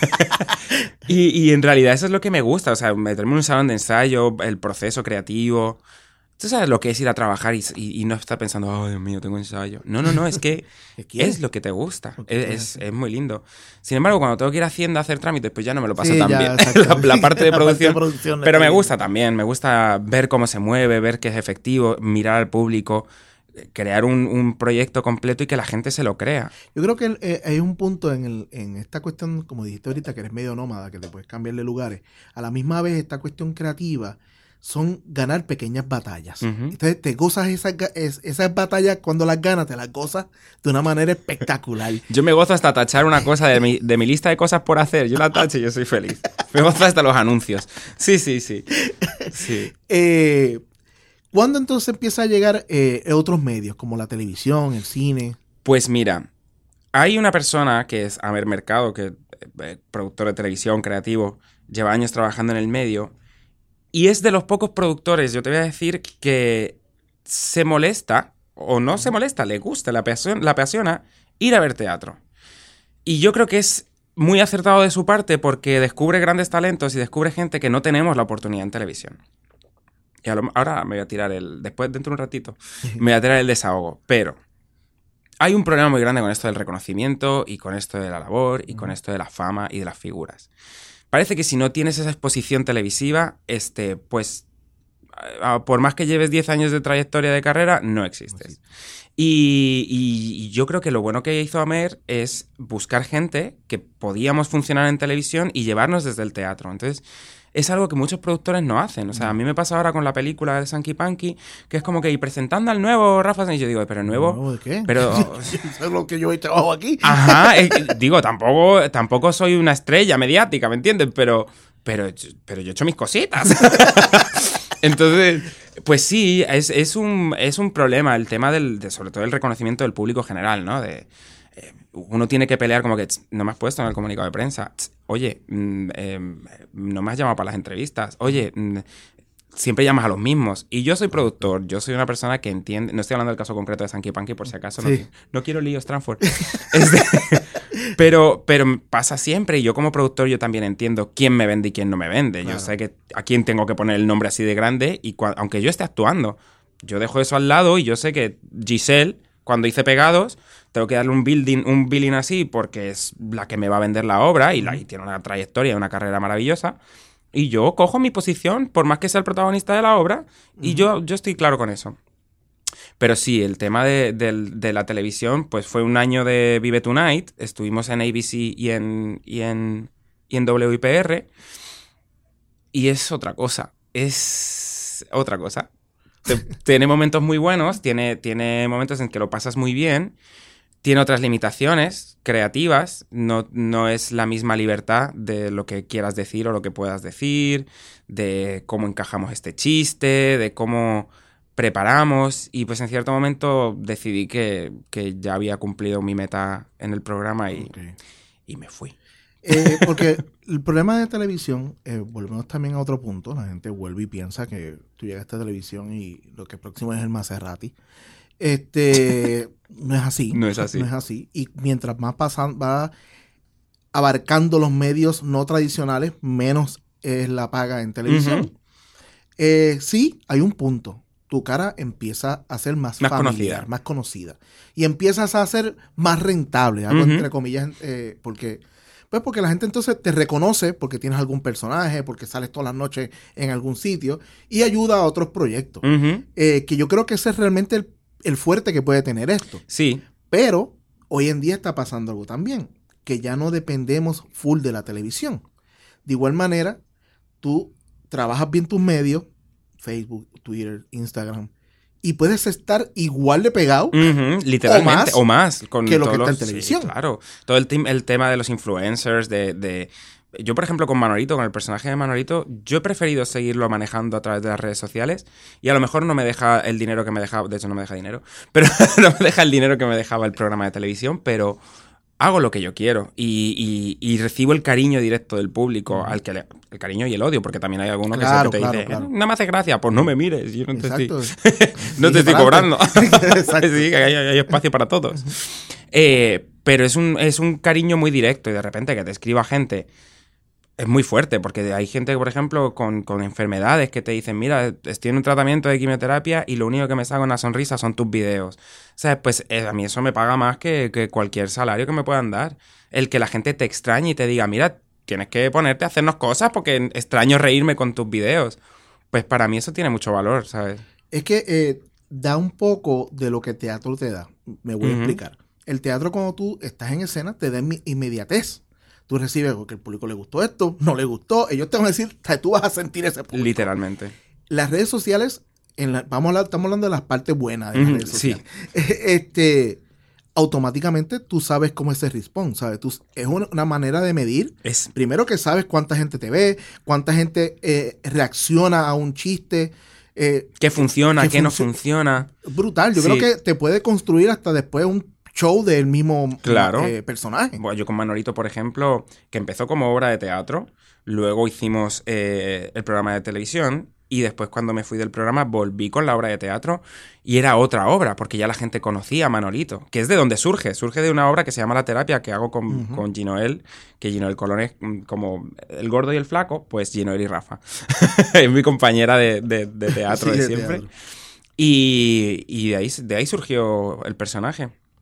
y, y en realidad eso es lo que me gusta. O sea, meterme en un salón de ensayo, el proceso creativo... Tú sabes lo que es ir a trabajar y, y, y no estar pensando, oh, Dios mío, tengo ensayo. No, no, no, es que es lo que te gusta. Es, es, es muy lindo. Sin embargo, cuando tengo que ir a Hacienda a hacer trámites, pues ya no me lo paso sí, tan ya, bien. la, la parte de producción. Parte de producción pero me gusta también. Me gusta ver cómo se mueve, ver que es efectivo, mirar al público, crear un, un proyecto completo y que la gente se lo crea. Yo creo que eh, hay un punto en, el, en esta cuestión, como dijiste ahorita, que eres medio nómada, que te puedes cambiar de lugares. A la misma vez, esta cuestión creativa son ganar pequeñas batallas. Uh-huh. Entonces te gozas esas, esas batallas, cuando las ganas, te las gozas de una manera espectacular. Yo me gozo hasta tachar una cosa de mi, de mi lista de cosas por hacer. Yo la tacho y yo soy feliz. Me gozo hasta los anuncios. Sí, sí, sí. sí. Eh, ¿Cuándo entonces empieza a llegar eh, otros medios, como la televisión, el cine? Pues mira, hay una persona que es Amer Mercado, que es eh, productor de televisión, creativo, lleva años trabajando en el medio. Y es de los pocos productores, yo te voy a decir, que se molesta, o no se molesta, le gusta, le apasiona, le apasiona ir a ver teatro. Y yo creo que es muy acertado de su parte porque descubre grandes talentos y descubre gente que no tenemos la oportunidad en televisión. Y a lo, ahora me voy a tirar el... Después, dentro de un ratito, me voy a tirar el desahogo. Pero hay un problema muy grande con esto del reconocimiento y con esto de la labor y con esto de la fama y de las figuras. Parece que si no tienes esa exposición televisiva, este, pues, por más que lleves diez años de trayectoria de carrera, no existes. Y, y, y yo creo que lo bueno que hizo Amer es buscar gente que podíamos funcionar en televisión y llevarnos desde el teatro. Entonces, es algo que muchos productores no hacen. O sea, a mí me pasa ahora con la película de Sankey Panky, que es como que y presentando al nuevo Rafa, y yo digo, ¿pero el nuevo? ¿Nuevo de qué? Pero... Eso es lo que yo hoy trabajo aquí. Ajá, eh, digo, tampoco, tampoco soy una estrella mediática, ¿me entiendes? Pero, pero, pero yo he hecho mis cositas. Entonces, pues sí, es, es, un, es un problema el tema del, de, sobre todo el reconocimiento del público general, ¿no? De, eh, uno tiene que pelear como que, no me has puesto en el comunicado de prensa, oye, mm, eh, no me has llamado para las entrevistas, oye, mm, siempre llamas a los mismos. Y yo soy productor, yo soy una persona que entiende, no estoy hablando del caso concreto de Sankey Panky por si acaso, sí. no, no quiero líos, Transform. Este, pero, pero pasa siempre y yo como productor yo también entiendo quién me vende y quién no me vende. Claro. Yo sé que a quién tengo que poner el nombre así de grande y cua- aunque yo esté actuando, yo dejo eso al lado y yo sé que Giselle, cuando hice Pegados, tengo que darle un building, un billing así porque es la que me va a vender la obra y, la, y tiene una trayectoria y una carrera maravillosa. Y yo cojo mi posición, por más que sea el protagonista de la obra, y uh-huh. yo, yo estoy claro con eso. Pero sí, el tema de, de, de la televisión, pues fue un año de Vive Tonight, estuvimos en A B C y en, y en, y en W I P R, y es otra cosa, es otra cosa. Tiene momentos muy buenos, tiene, tiene momentos en que lo pasas muy bien, tiene otras limitaciones creativas, no, no es la misma libertad de lo que quieras decir o lo que puedas decir, de cómo encajamos este chiste, de cómo preparamos, y pues en cierto momento decidí que, que ya había cumplido mi meta en el programa y, okay. y me fui. Eh, porque el problema de televisión, eh, volvemos también a otro punto, la gente vuelve y piensa que tú llegaste a televisión y lo que próximo es el Maserati. Este, no es así. No es así. No es así. Y mientras más pasan, va abarcando los medios no tradicionales, menos es la paga en televisión. Uh-huh. Eh, sí, hay un punto. Tu cara empieza a ser más, más familiar, conocida. más conocida. Y empiezas a ser más rentable, algo uh-huh. entre comillas, eh, porque... Pues porque la gente entonces te reconoce porque tienes algún personaje, porque sales todas las noches en algún sitio y ayuda a otros proyectos. Uh-huh. Eh, que yo creo que ese es realmente el el fuerte que puede tener esto. Sí. Pero hoy en día está pasando algo también, que ya no dependemos full de la televisión. De igual manera, tú trabajas bien tus medios, Facebook, Twitter, Instagram, y puedes estar igual de pegado uh-huh, literalmente, o más, o más con que lo que está los, en televisión. Sí, claro. Todo el, te- el tema de los influencers, de... de yo, por ejemplo, con Manolito, con el personaje de Manolito, yo he preferido seguirlo manejando a través de las redes sociales y a lo mejor no me deja el dinero que me dejaba, de hecho no me deja dinero, pero no me deja el dinero que me dejaba el programa de televisión, pero hago lo que yo quiero y, y, y recibo el cariño directo del público, al que le, el cariño y el odio, porque también hay algunos claro, que siempre te claro, dicen, claro. no me hace gracia, pues no me mires, yo no te Exacto. estoy, no te estoy cobrando. Sí, que hay, hay espacio para todos. Eh, pero es un, es un cariño muy directo y de repente que te escriba gente... Es muy fuerte, porque hay gente, por ejemplo, con, con enfermedades que te dicen, mira, estoy en un tratamiento de quimioterapia y lo único que me saca una sonrisa son tus videos. O sea, pues eh, a mí eso me paga más que, que cualquier salario que me puedan dar. El que la gente te extrañe y te diga, mira, tienes que ponerte a hacernos cosas porque extraño reírme con tus videos. Pues para mí eso tiene mucho valor, ¿sabes? Es que eh, da un poco de lo que el teatro te da. Me voy uh-huh. a explicar. El teatro, cuando tú estás en escena, te da inmediatez. Tú recibes que el público le gustó esto, no le gustó. Ellos te van a decir, tú vas a sentir ese público. Literalmente. Las redes sociales, en la, vamos a hablar, estamos hablando de las partes buenas de las mm, redes sociales. Sí. Este, automáticamente tú sabes cómo es el response, ¿sabes? Tú, es una, una manera de medir. Es... Primero que sabes cuánta gente te ve, cuánta gente eh, reacciona a un chiste. Eh, ¿Qué funciona, qué qué no func- funciona? Brutal. Yo Sí. creo que te puede construir hasta después un show del mismo claro. eh, personaje. Bueno, yo con Manolito, por ejemplo, que empezó como obra de teatro, luego hicimos eh, el programa de televisión y después cuando me fui del programa volví con la obra de teatro y era otra obra, porque ya la gente conocía a Manolito, que es de donde surge, surge de una obra que se llama La Terapia, que hago con, uh-huh. con Ginoel, que Ginoel Colón es como el gordo y el flaco, pues Ginoel y Rafa. Es mi compañera de, de, de teatro sí, de, de siempre. Teatro. Y, y de, ahí, de ahí surgió el personaje.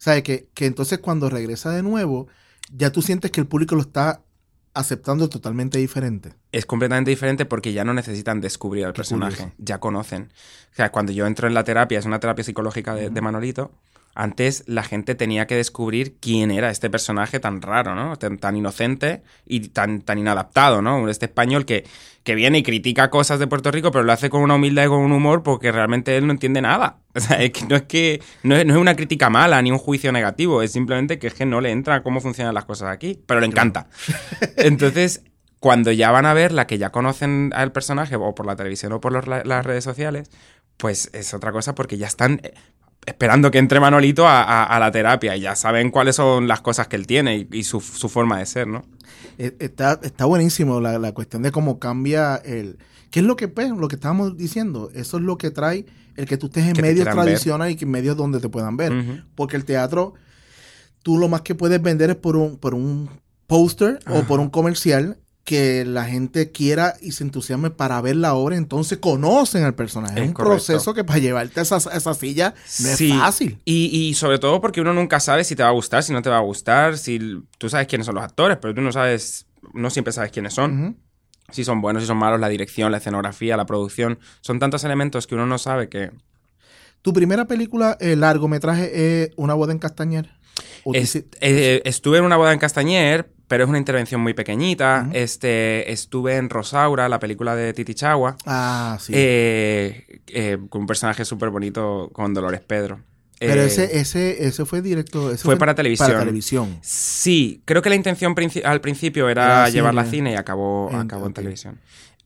sea, que, que entonces cuando regresa de nuevo, ya tú sientes que el público lo está aceptando totalmente diferente. Es completamente diferente porque ya no necesitan descubrir al personaje, curioso. Ya conocen. O sea, cuando yo entro en la terapia, es una terapia psicológica de, uh-huh. de Manolito, antes la gente tenía que descubrir quién era este personaje tan raro, ¿no? Tan, tan inocente y tan, tan inadaptado, ¿no? Este español que, que viene y critica cosas de Puerto Rico, pero lo hace con una humildad y con un humor porque realmente él no entiende nada. O sea, es que no es que no es, no es una crítica mala ni un juicio negativo, es simplemente que es que no le entra cómo funcionan las cosas aquí, pero le encanta. Entonces, cuando ya van a ver la que ya conocen al personaje, o por la televisión o por los, las redes sociales, pues es otra cosa porque ya están esperando que entre Manolito a, a, a la terapia y ya saben cuáles son las cosas que él tiene y, y su, su forma de ser, ¿no? Está, está buenísimo la, la cuestión de cómo cambia el... ¿Qué es lo que, pues, lo que estábamos diciendo? Eso es lo que trae el que tú estés en que medios tradicionales y en medios donde te puedan ver. Uh-huh. Porque el teatro, tú lo más que puedes vender es por un, por un póster uh-huh. o por un comercial que la gente quiera y se entusiasme para ver la obra, entonces conocen al personaje. Es, es un correcto. Proceso que para llevarte a esa, a esa silla no sí. es fácil. Y, y sobre todo porque uno nunca sabe si te va a gustar, si no te va a gustar, si tú sabes quiénes son los actores, pero tú no sabes, no siempre sabes quiénes son. Uh-huh. Si son buenos, si son malos, la dirección, la escenografía, la producción. Son tantos elementos que uno no sabe que... ¿Tu primera película, eh, largometraje, es Una boda en Castañer? Es, eh, estuve en Una boda en Castañer, pero es una intervención muy pequeñita. Uh-huh. Este, estuve en Rosaura, la película de Titi Chagua. Ah, sí. Eh, eh, con un personaje súper bonito con Dolores Pedro. Pero eh, ese, ese, ese fue directo. Ese fue, fue para televisión. Para televisión. Sí, creo que la intención princi- al principio era, era llevarla a cine y acabó en, acabó en okay. televisión.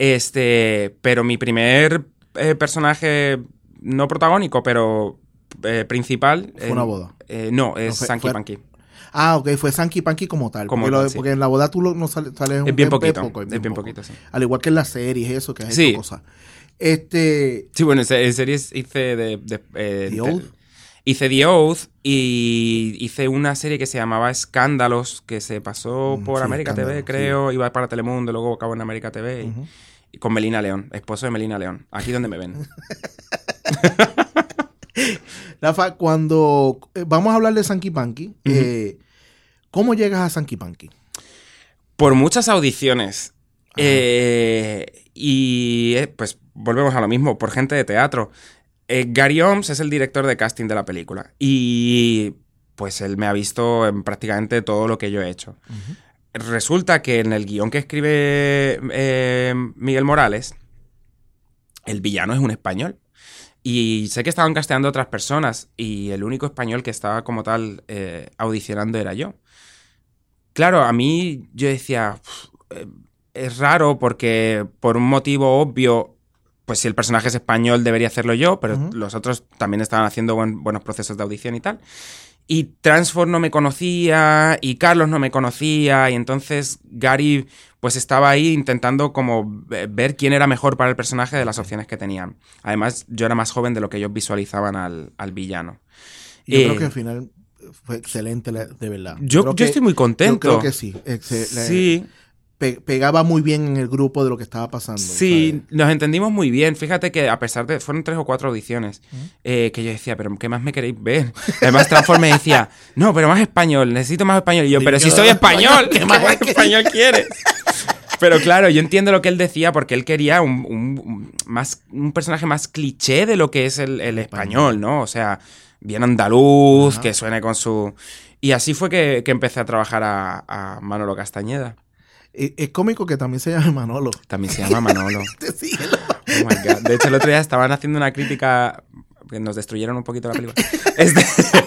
Este, pero mi primer eh, personaje, no protagónico, pero eh, principal. Fue eh, una boda. Eh, no, es no, fue, Sanky fue... Panky. Ah, ok, fue Sanky Panky como tal. Como porque, tal, lo, sí. porque en la boda tú lo, no sales sale un es bien poquito. Poco, es bien, es bien poco. poquito, sí. Al igual que en las series, eso, que has sí. hecho cosas. Este... Sí, bueno, en series hice de... de eh, The Oath. Hice The Oath y hice una serie que se llamaba Escándalos, que se pasó por sí, América T V, creo, sí. Iba para Telemundo, luego acabó en América T V, uh-huh. y, y con Melina León, esposo de Melina León, aquí donde me ven. Rafa, cuando eh, vamos a hablar de Sanky Panky, uh-huh. eh, ¿cómo llegas a Sanky Panky? Por muchas audiciones. Eh, y eh, pues volvemos a lo mismo, por gente de teatro. Eh, Gary Oms es el director de casting de la película y pues él me ha visto en prácticamente todo lo que yo he hecho. Uh-huh. Resulta que en el guión que escribe eh, Miguel Morales, el villano es un español. Y sé que estaban casteando otras personas y el único español que estaba como tal eh, audicionando era yo. Claro, a mí yo decía, eh, es raro porque por un motivo obvio, pues si el personaje es español debería hacerlo yo, pero uh-huh. los otros también estaban haciendo buen, buenos procesos de audición y tal. Y Transform no me conocía y Carlos no me conocía y entonces Gary pues estaba ahí intentando como ver quién era mejor para el personaje de las opciones que tenían. Además, yo era más joven de lo que ellos visualizaban al, al villano. Yo eh, creo que al final fue excelente, de verdad. Yo, yo, yo estoy muy contento. Yo creo que sí. Excel- sí. Pe- pegaba muy bien en el grupo de lo que estaba pasando. Sí, ¿sabes? Nos entendimos muy bien. Fíjate que a pesar de... Fueron tres o cuatro audiciones ¿Mm? eh, que yo decía, pero ¿qué más me queréis ver? Además, Transform me decía, no, pero más español, necesito más español. Y yo, pero si soy español, ¿qué más español quieres? Pero claro, yo entiendo lo que él decía porque él quería un, un, un, más, un personaje más cliché de lo que es el, el español, ¿no? O sea, bien andaluz, ajá, que suene con su... Y así fue que, que empecé a trabajar a, a Manolo Castañeda. Es cómico que también se llame Manolo. También se llama Manolo. Oh my God. De hecho, el otro día estaban haciendo una crítica que nos destruyeron un poquito la película. Este,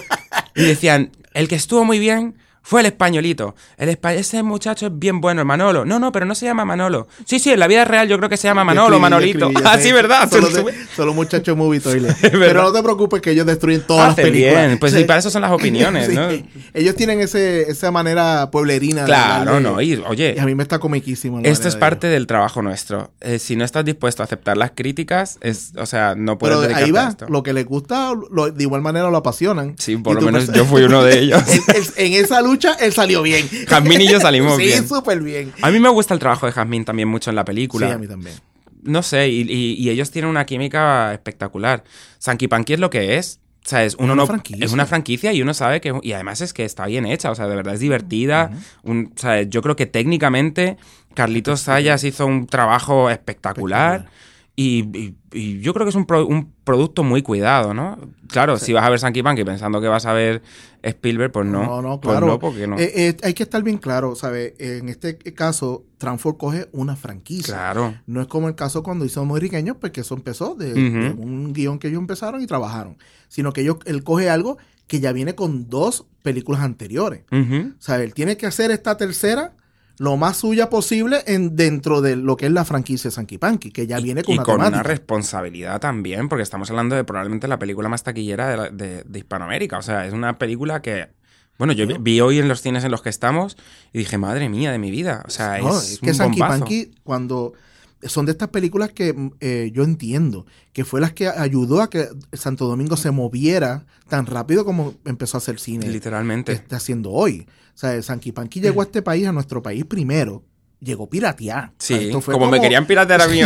y decían, el que estuvo muy bien fue el españolito. El espa- ese muchacho es bien bueno, el Manolo. No, no, pero no se llama Manolo. Sí, sí, en la vida real yo creo que se llama Manolo, escribí, Manolito. Escribí, ah, sí, ¿verdad? Solo, de, solo muchachos movie toilet. Pero no te preocupes que ellos destruyen todas Hace las películas. Bien, pues sí, para eso son las opiniones, sí, ¿no? Ellos tienen ese, esa manera pueblerina. Claro, de no, y oye. Y a mí me está comiquísimo. Esto es parte de del trabajo nuestro. Eh, si no estás dispuesto a aceptar las críticas, es, o sea, no puedes Pero dedicarte ahí va, a esto. Lo que les gusta, lo, de igual manera lo apasionan. Sí, por lo menos yo fui uno de ellos. en, en esa lucha, él salió bien. Jazmín y yo salimos sí, bien. Sí, súper bien. A mí me gusta el trabajo de Jazmín también mucho en la película. Sí, a mí también. No sé, y, y, y ellos tienen una química espectacular. Sanky Panky es lo que es, O sea, es, uno una no, franquicia. es una franquicia y uno sabe que... Y además es que está bien hecha, o sea, de verdad es divertida. Uh-huh. Un, o sea, yo creo que técnicamente Carlitos Zayas hizo un trabajo espectacular. espectacular. Y, y, y yo creo que es un, pro, un producto muy cuidado, ¿no? Claro, sí. Si vas a ver Sanky Panky pensando que vas a ver Spielberg, pues no. No, no, pues claro. No, porque no. Eh, eh, hay que estar bien claro, ¿sabes? En este caso, Transform coge una franquicia. Claro. No es como el caso cuando hizo Morriqueños, pues que eso empezó de, uh-huh. de un guión que ellos empezaron y trabajaron. Sino que ellos, él coge algo que ya viene con dos películas anteriores. Uh-huh. O sea, él tiene que hacer esta tercera lo más suya posible en dentro de lo que es la franquicia Sanky Panky, que ya viene con y una con temática. una responsabilidad también, porque estamos hablando de probablemente la película más taquillera de, la, de, de Hispanoamérica. O sea, es una película que... Bueno, yo vi, vi hoy en los cines en los que estamos y dije, madre mía de mi vida. O sea, no, es, es que un Sanky bombazo. Panky, cuando... Son de estas películas que eh, yo entiendo, que fue las que ayudó a que Santo Domingo se moviera tan rápido como empezó a hacer cine. Literalmente. Que está haciendo hoy. O sea, Sanky Panky llegó a este país, a nuestro país primero. Llegó piratear. Sí, o sea, esto fue como, como me querían piratear a mí.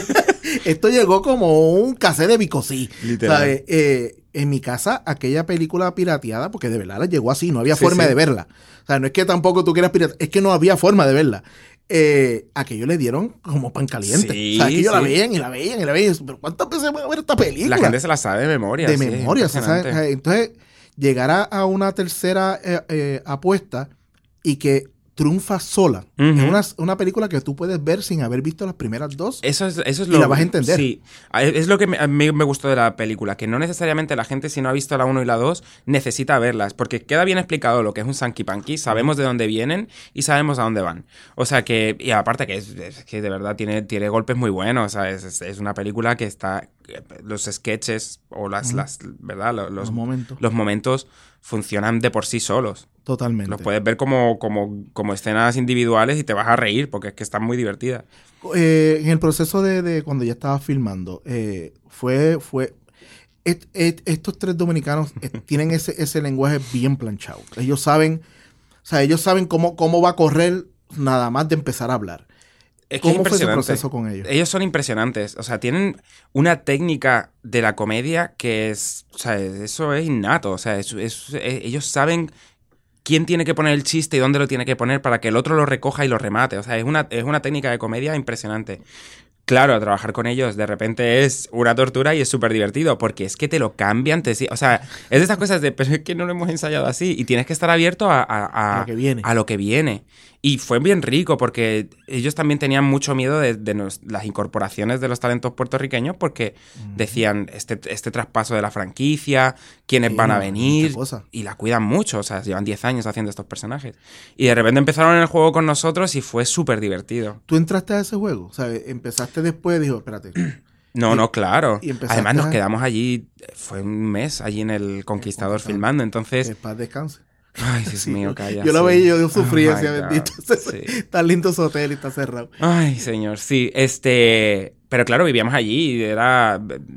Esto llegó como un cassette de Bicosí. Literal. ¿Sabes? Eh, en mi casa, aquella película pirateada, porque de verdad la llegó así, no había sí, forma sí. de verla. O sea, no es que tampoco tú quieras piratear, es que no había forma de verla. Eh, aquello le dieron como pan caliente. Sí, o sea, aquello sí. la veían y la veían y la veían. Pero ¿cuántas veces voy a ver esta película? La gente se la sabe de memoria. De sí, memoria. ¿Se sabe? Entonces, llegar a, a una tercera eh, eh, apuesta y que triunfa sola. Uh-huh. Es una, una película que tú puedes ver sin haber visto las primeras dos. Eso es, eso es y lo, la vas a entender. Sí, es lo que me, a mí me gustó de la película, que no necesariamente la gente, si no ha visto la uno y la dos, necesita verlas, porque queda bien explicado lo que es un Sanky Panky, sabemos de dónde vienen y sabemos a dónde van. O sea que, y aparte que es, es que de verdad tiene, tiene golpes muy buenos, o sea, es, es, es una película que está, los sketches o las, uh-huh. las ¿verdad? Los, los momentos. Los momentos funcionan de por sí solos. Totalmente. Los puedes ver como, como, como escenas individuales y te vas a reír porque es que están muy divertidas. Eh, en el proceso de, de cuando ya estaba filmando, eh, fue... fue et, et, estos tres dominicanos eh, tienen ese, ese lenguaje bien planchado. Ellos saben, o sea, ellos saben cómo, cómo va a correr nada más de empezar a hablar. Es que ¿Cómo es fue ese proceso con ellos? Ellos son impresionantes. O sea, tienen una técnica de la comedia que es... O sea, eso es innato. O sea, es, es, es, ellos saben quién tiene que poner el chiste y dónde lo tiene que poner para que el otro lo recoja y lo remate. O sea, es una, es una técnica de comedia impresionante. Claro, trabajar con ellos de repente es una tortura y es súper divertido porque es que te lo cambian. Te, o sea, es de estas cosas de, pero es que no lo hemos ensayado así y tienes que estar abierto a, a, a, a, lo, que viene. a lo que viene. Y fue bien rico porque ellos también tenían mucho miedo de, de nos, las incorporaciones de los talentos puertorriqueños porque uh-huh. decían este, este traspaso de la franquicia, quiénes sí, van a venir y la cuidan mucho, o sea, llevan diez años haciendo estos personajes. Y de repente empezaron en el juego con nosotros y fue súper divertido. ¿Tú entraste a ese juego? O sea, empezaste después y dijo, espérate. No, y, no, claro. Y además nos a... quedamos allí, fue un mes allí en el Conquistador el filmando, entonces... Que paz descanse. Ay, Dios sí, mío, calla. Yo lo sí. veía, yo, yo sufría, oh decía, bendito. Sí. Tan lindo su hotel y está cerrado. Ay, señor, sí. Este, pero claro, vivíamos allí y era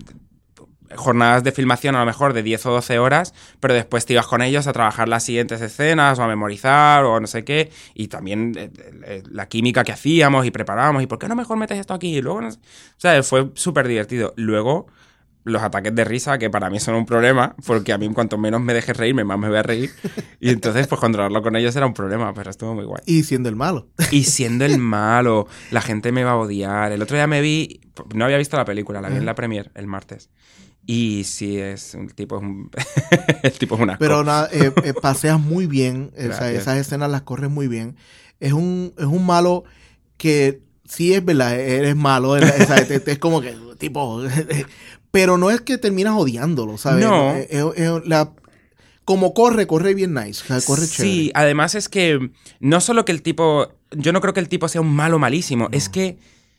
jornadas de filmación a lo mejor de diez o doce horas, pero después te ibas con ellos a trabajar las siguientes escenas o a memorizar o no sé qué, y también eh, eh, la química que hacíamos y preparábamos y ¿por qué no mejor metes esto aquí? Y luego, no sé. O sea, fue súper divertido. Luego... los ataques de risa, que para mí son un problema, porque a mí cuanto menos me dejes reírme, más me voy a reír. Y entonces, pues controlarlo con ellos era un problema, pero estuvo muy guay. Y siendo el malo. Y siendo el malo, la gente me va a odiar. El otro día me vi, no había visto la película, la vi en la premier el martes. Y sí, es un tipo, es un, el tipo es un asco. Pero nada, eh, eh, paseas muy bien, o sea, esas escenas las corres muy bien. Es un, es un malo que sí es verdad, eres malo, es, es, es como que tipo... Pero no es que terminas odiándolo, ¿sabes? No. Es, es, es la, como corre, corre bien nice. Corre sí, chévere. Además es que no solo que el tipo... Yo no creo que el tipo sea un malo malísimo. No. Es que...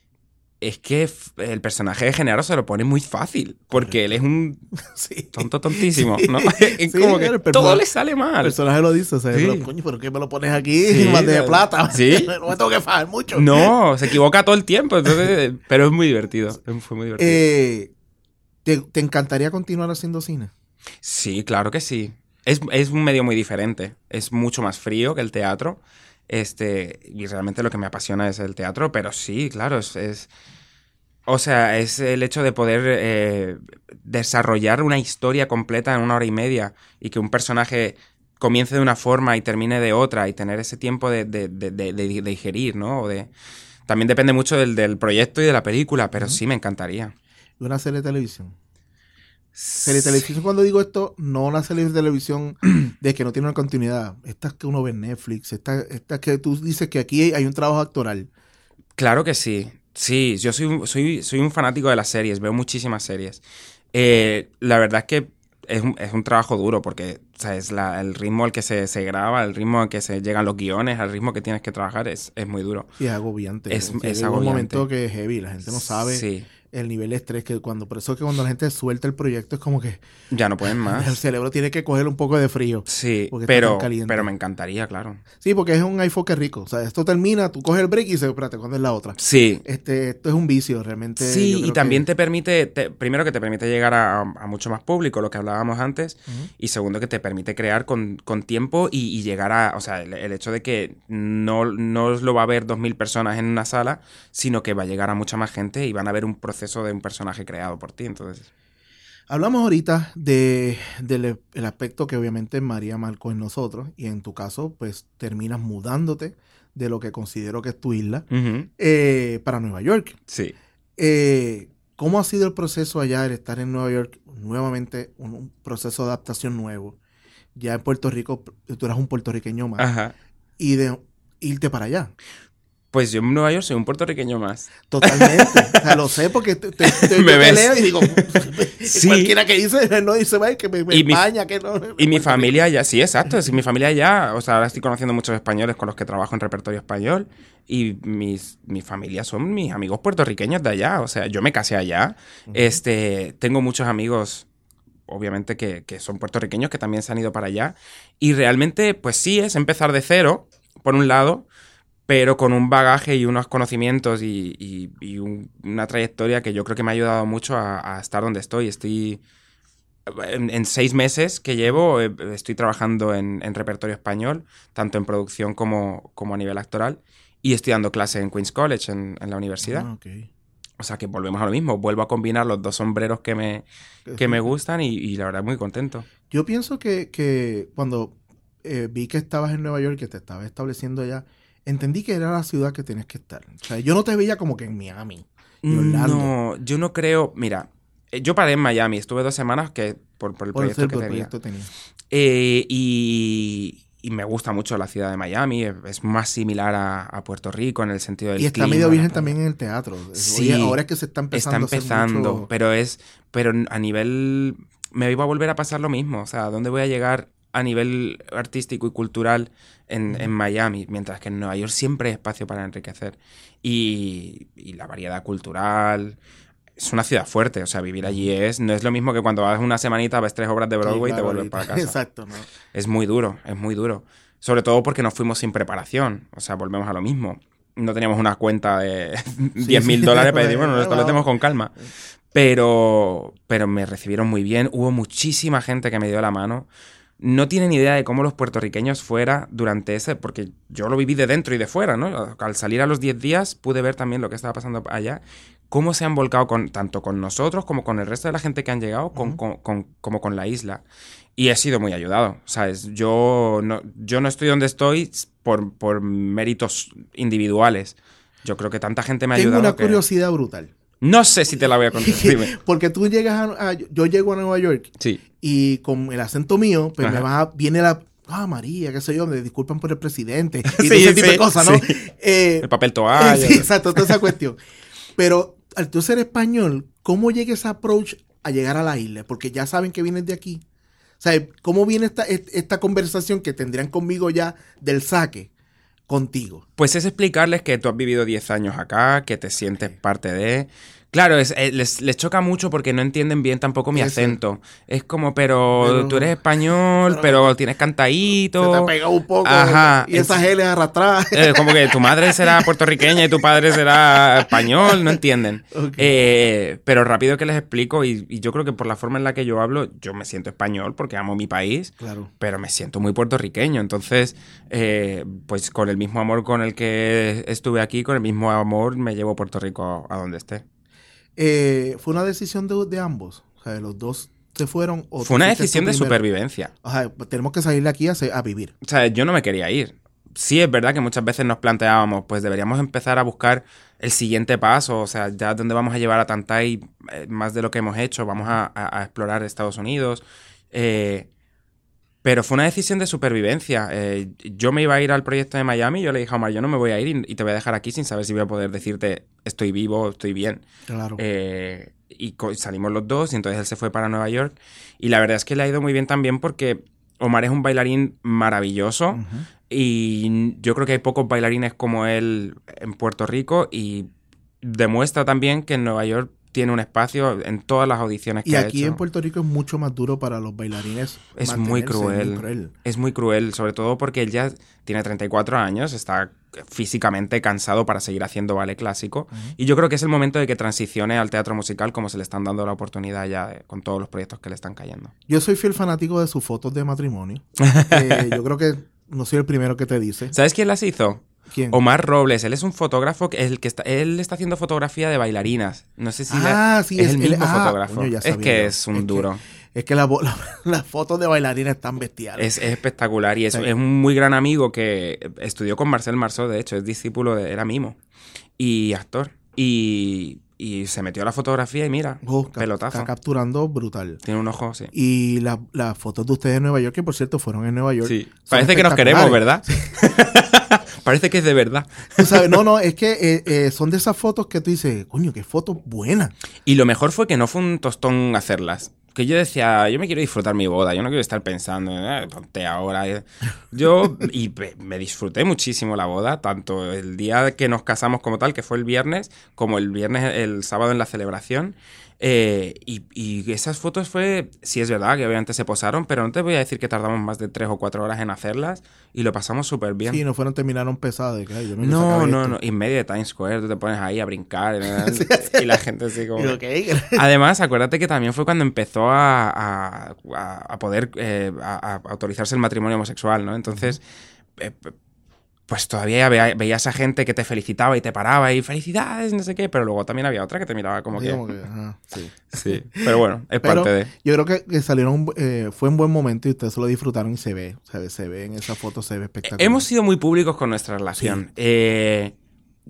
Es que el personaje de Genaro se lo pone muy fácil. Porque Correcto. Él es un sí. tonto tontísimo, sí. ¿no? Es sí, como que todo le sale mal. El personaje lo dice. O sea, sí. pero, coño, ¿pero qué me lo pones aquí? Sí, más de plata. Sí. No me tengo que fajar mucho. No, se equivoca todo el tiempo. Entonces, pero es muy divertido. Fue muy divertido. Eh... ¿Te, ¿Te encantaría continuar haciendo cine? Sí, claro que sí. Es, es un medio muy diferente. Es mucho más frío que el teatro. Este, y realmente lo que me apasiona es el teatro, pero sí, claro, es... es O sea, es el hecho de poder eh, desarrollar una historia completa en una hora y media y que un personaje comience de una forma y termine de otra y tener ese tiempo de, de, de, de, de digerir, ¿no? O de... También depende mucho del, del proyecto y de la película, pero uh-huh. sí me encantaría. ¿Y una serie de televisión? Serie de televisión, cuando digo esto, no una serie de televisión de que no tiene una continuidad. Estas que uno ve en Netflix, estas esta que tú dices que aquí hay un trabajo actoral. Claro que sí. Sí, yo soy, soy, soy un fanático de las series, veo muchísimas series. Eh, la verdad es que es un, es un trabajo duro porque, ¿sabes? La, el ritmo al que se, se graba, el ritmo al que se llegan los guiones, el ritmo que tienes que trabajar es, es muy duro. Y es agobiante. Es, sí, es hay agobiante. un momento que es heavy, la gente no sabe sí. el nivel de estrés que cuando, por eso es que cuando la gente suelta el proyecto es como que ya no pueden más. El cerebro tiene que coger un poco de frío. Sí, pero, pero me encantaría, claro. Sí, porque es un iPhone que rico. O sea, esto termina, tú coges el break y dices, espérate, ¿cuándo es la otra? Sí. Este, esto es un vicio, realmente. Sí, y también que... te permite, te, primero que te permite llegar a, a mucho más público, lo que hablábamos antes, uh-huh. y segundo que te permite crear con, con tiempo y, y llegar a, o sea, el, el hecho de que no, no lo va a ver dos mil personas en una sala, sino que va a llegar a mucha más gente y van a ver un proceso de un personaje creado por ti, entonces... Hablamos ahorita de, del el aspecto que obviamente María marcó en nosotros y en tu caso pues terminas mudándote de lo que considero que es tu isla uh-huh. eh, para Nueva York. Sí. Eh, ¿Cómo ha sido el proceso allá el estar en Nueva York? Nuevamente un, un proceso de adaptación nuevo. Ya en Puerto Rico tú eras un puertorriqueño más. Ajá. Y de irte para allá. Pues yo en Nueva York soy un puertorriqueño más. Totalmente. O sea, lo sé porque te, te, te, me te ves. leo y digo, sí. cualquiera que dice, no dice, vaya, que me, me y España, mi, que no. Y mi familia ya, sí, exacto. Sí, mi familia ya, o sea, ahora estoy conociendo muchos españoles con los que trabajo en repertorio español y mis, mi familia son mis amigos puertorriqueños de allá. O sea, yo me casé allá. Uh-huh. Este, tengo muchos amigos, obviamente, que, que son puertorriqueños que también se han ido para allá. Y realmente, pues sí, es empezar de cero, por un lado, pero con un bagaje y unos conocimientos y, y, y un, una trayectoria que yo creo que me ha ayudado mucho a, a estar donde estoy. Estoy en, en seis meses que llevo, eh, estoy trabajando en, en repertorio español, tanto en producción como, como a nivel actoral, y estoy dando clase en Queen's College, en, en la universidad. Ah, okay. O sea que volvemos a lo mismo, vuelvo a combinar los dos sombreros que me, que me gustan y, y la verdad muy contento. Yo pienso que, que cuando eh, vi que estabas en Nueva York, que te estabas estableciendo allá, entendí que era la ciudad que tenías que estar. O sea, yo no te veía como que en Miami y Orlando. No, yo no creo... Mira, yo paré en Miami. Estuve dos semanas que por, por el por proyecto el, que por tenía. proyecto tenía. Eh, y, y me gusta mucho la ciudad de Miami. Es más similar a, a Puerto Rico en el sentido del clima. Y está clima, medio virgen también en el teatro. Sí. Oye, ahora es que se está empezando Está empezando, a hacer mucho... pero es... Pero a nivel... Me iba a volver a pasar lo mismo. O sea, ¿dónde voy a llegar a nivel artístico y cultural en, uh-huh. en Miami? Mientras que en Nueva York siempre hay espacio para enriquecer. Y, y la variedad cultural... Es una ciudad fuerte, o sea, vivir allí es... No es lo mismo que cuando vas una semanita, ves tres obras de Broadway sí, claro, y te vuelves para casa. Exacto, ¿no? Es muy duro, es muy duro. Sobre todo porque nos fuimos sin preparación. O sea, volvemos a lo mismo. No teníamos una cuenta de diez mil dólares para decir, bueno, nos lo tenemos con calma. Pero, pero me recibieron muy bien. Hubo muchísima gente que me dio la mano. No tienen idea de cómo los puertorriqueños fuera durante ese... Porque yo lo viví de dentro y de fuera, ¿no? Al salir a los diez días pude ver también lo que estaba pasando allá. Cómo se han volcado con, tanto con nosotros como con el resto de la gente que han llegado, con, uh-huh. con, con, como con la isla. Y he sido muy ayudado, ¿sabes? Yo no, yo no estoy donde estoy por, por méritos individuales. Yo creo que tanta gente me ha Tengo ayudado. Tengo una que... curiosidad brutal. No sé si te la voy a contar. Dime. Porque tú llegas a, a... Yo llego a Nueva York. Sí. Y con el acento mío, pues Ajá. me va, viene la... Ah, María, qué sé yo, me disculpan por el presidente. Y sí, ese tipo sí, de cosas, ¿no? Sí. Eh, el papel toalla. Eh, sí, exacto, toda esa cuestión. Pero al tú ser español, ¿cómo llega ese approach a llegar a la isla? Porque ya saben que vienes de aquí. O sea, ¿cómo viene esta, esta conversación que tendrían conmigo ya del saque contigo? Pues es explicarles que tú has vivido diez años acá, que te sientes parte de... Claro, es, es, les, les choca mucho porque no entienden bien tampoco mi Ese. acento. Es como, pero, pero tú eres español, pero, pero tienes cantadito. Se te pega un poco. Ajá. Y esas L arrastradas. Eh, como que tu madre será puertorriqueña y tu padre será español, no entienden. Okay. Eh, pero rápido que les explico, y, y yo creo que por la forma en la que yo hablo, yo me siento español porque amo mi país, claro. pero me siento muy puertorriqueño. Entonces, eh, pues con el mismo amor con el que estuve aquí, con el mismo amor me llevo Puerto Rico a, a donde esté. Eh, ¿Fue una decisión de, de ambos? O sea, los dos se fueron. ¿O fue una decisión de supervivencia. O sea, tenemos que salir de aquí a, a vivir. O sea, yo no me quería ir. Sí, es verdad que muchas veces nos planteábamos, pues deberíamos empezar a buscar el siguiente paso, o sea, ya dónde vamos a llevar a Tantay eh, más de lo que hemos hecho, vamos a, a, a explorar Estados Unidos. Eh, pero fue una decisión de supervivencia. Eh, yo me iba a ir al proyecto de Miami, yo le dije a Omar, yo no me voy a ir y, y te voy a dejar aquí sin saber si voy a poder decirte estoy vivo, estoy bien. Claro. Eh, y co- salimos los dos y entonces él se fue para Nueva York. Y la verdad es que le ha ido muy bien también porque Omar es un bailarín maravilloso. Uh-huh. Y yo creo que hay pocos bailarines como él en Puerto Rico y demuestra también que en Nueva York tiene un espacio en todas las audiciones que y ha hecho. Y aquí en Puerto Rico es mucho más duro para los bailarines. Es muy cruel. muy cruel. Es muy cruel, sobre todo porque él ya tiene treinta y cuatro años, está físicamente cansado para seguir haciendo ballet clásico. Uh-huh. Y yo creo que es el momento de que transicione al teatro musical como se le están dando la oportunidad ya de, con todos los proyectos que le están cayendo. Yo soy fiel fanático de sus fotos de matrimonio. eh, yo creo que no soy el primero que te dice. ¿Sabes quién las hizo? ¿Quién? Omar Robles. Él es un fotógrafo que, el que está, él está haciendo fotografía de bailarinas. No sé si ah, la, sí, es, es el mismo el, fotógrafo. Ah, coño, es que yo. es un es duro. Que, es que las la, la fotos de bailarines están bestiales. Es, es espectacular y es, sí. es un muy gran amigo que estudió con Marcel Marceau, de hecho, es discípulo de, era mimo y actor. Y... Y se metió a la fotografía y mira, oh, pelotazo. Está capturando brutal. Tiene un ojo, sí. Y las la fotos de ustedes en Nueva York, que por cierto fueron en Nueva York. Sí. Parece que nos queremos, ¿verdad? Sí. Parece que es de verdad. Tú sabes, no, no, es que eh, eh, son de esas fotos que tú dices, coño, qué fotos buenas. Y lo mejor fue que no fue un tostón hacerlas. Que yo decía, yo me quiero disfrutar mi boda, yo no quiero estar pensando, eh, ponte ahora. Yo, y me disfruté muchísimo la boda, tanto el día que nos casamos como tal, que fue el viernes, como el viernes, el sábado en la celebración. Eh, y, y esas fotos fue, sí es verdad que obviamente se posaron, pero no te voy a decir que tardamos más de tres o cuatro horas en hacerlas y lo pasamos súper bien. Sí, no fueron, terminaron pesadas. De que, ay, yo me no, no, no, y en medio de Times Square tú te pones ahí a brincar sí, sí. y la gente así como... Okay. Además, acuérdate que también fue cuando empezó a, a, a poder eh, a, a autorizarse el matrimonio homosexual, ¿no? Entonces... Eh, pues todavía veía, veías a gente que te felicitaba y te paraba y felicidades, no sé qué, pero luego también había otra que te miraba como sí, que... Como que ajá, sí. sí, pero bueno, es pero parte de... Yo creo que, que salieron, eh, fue un buen momento y ustedes se lo disfrutaron y se ve, se ve, se ve en esa foto, se ve espectacular. Hemos sido muy públicos con nuestra relación. Sí. Eh...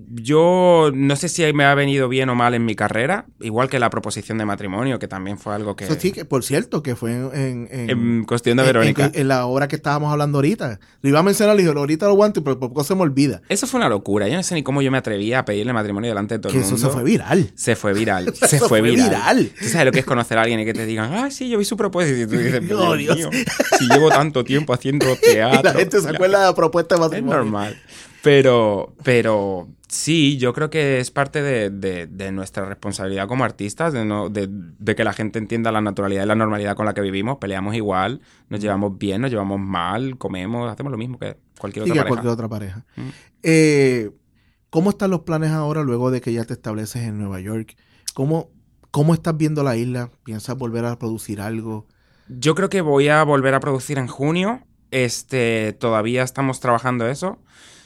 Yo no sé si me ha venido bien o mal en mi carrera, igual que la proposición de matrimonio, que también fue algo que... Eso sí, que por cierto, que fue en... En, en, en Cuestión de Verónica. En, en, en la hora que estábamos hablando ahorita. Lo iba a mencionar, le dije, ahorita lo aguanto, pero por poco se me olvida. Eso fue una locura. Yo no sé ni cómo yo me atrevía a pedirle matrimonio delante de todo que el mundo. Eso se fue viral. Se fue viral. se se fue, fue viral. viral. ¿Tú sabes lo que es conocer a alguien y que te digan, ah, sí, yo vi su propuesta? Y tú dices, oh, Dios mío, si llevo tanto tiempo haciendo teatro. Y la gente se acuerda de la propuesta de matrimonio. Es normal. Pero, pero sí, yo creo que es parte de, de, de nuestra responsabilidad como artistas, de, no, de, de que la gente entienda la naturalidad y la normalidad con la que vivimos. Peleamos igual, nos llevamos bien, nos llevamos mal, comemos, hacemos lo mismo que cualquier sí, otra que pareja. cualquier otra pareja. Mm. Eh, ¿Cómo están los planes ahora luego de que ya te estableces en Nueva York? ¿Cómo, cómo estás viendo la isla? ¿Piensas volver a producir algo? Yo creo que voy a volver a producir en junio. Este, todavía estamos trabajando eso.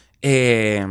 Eh,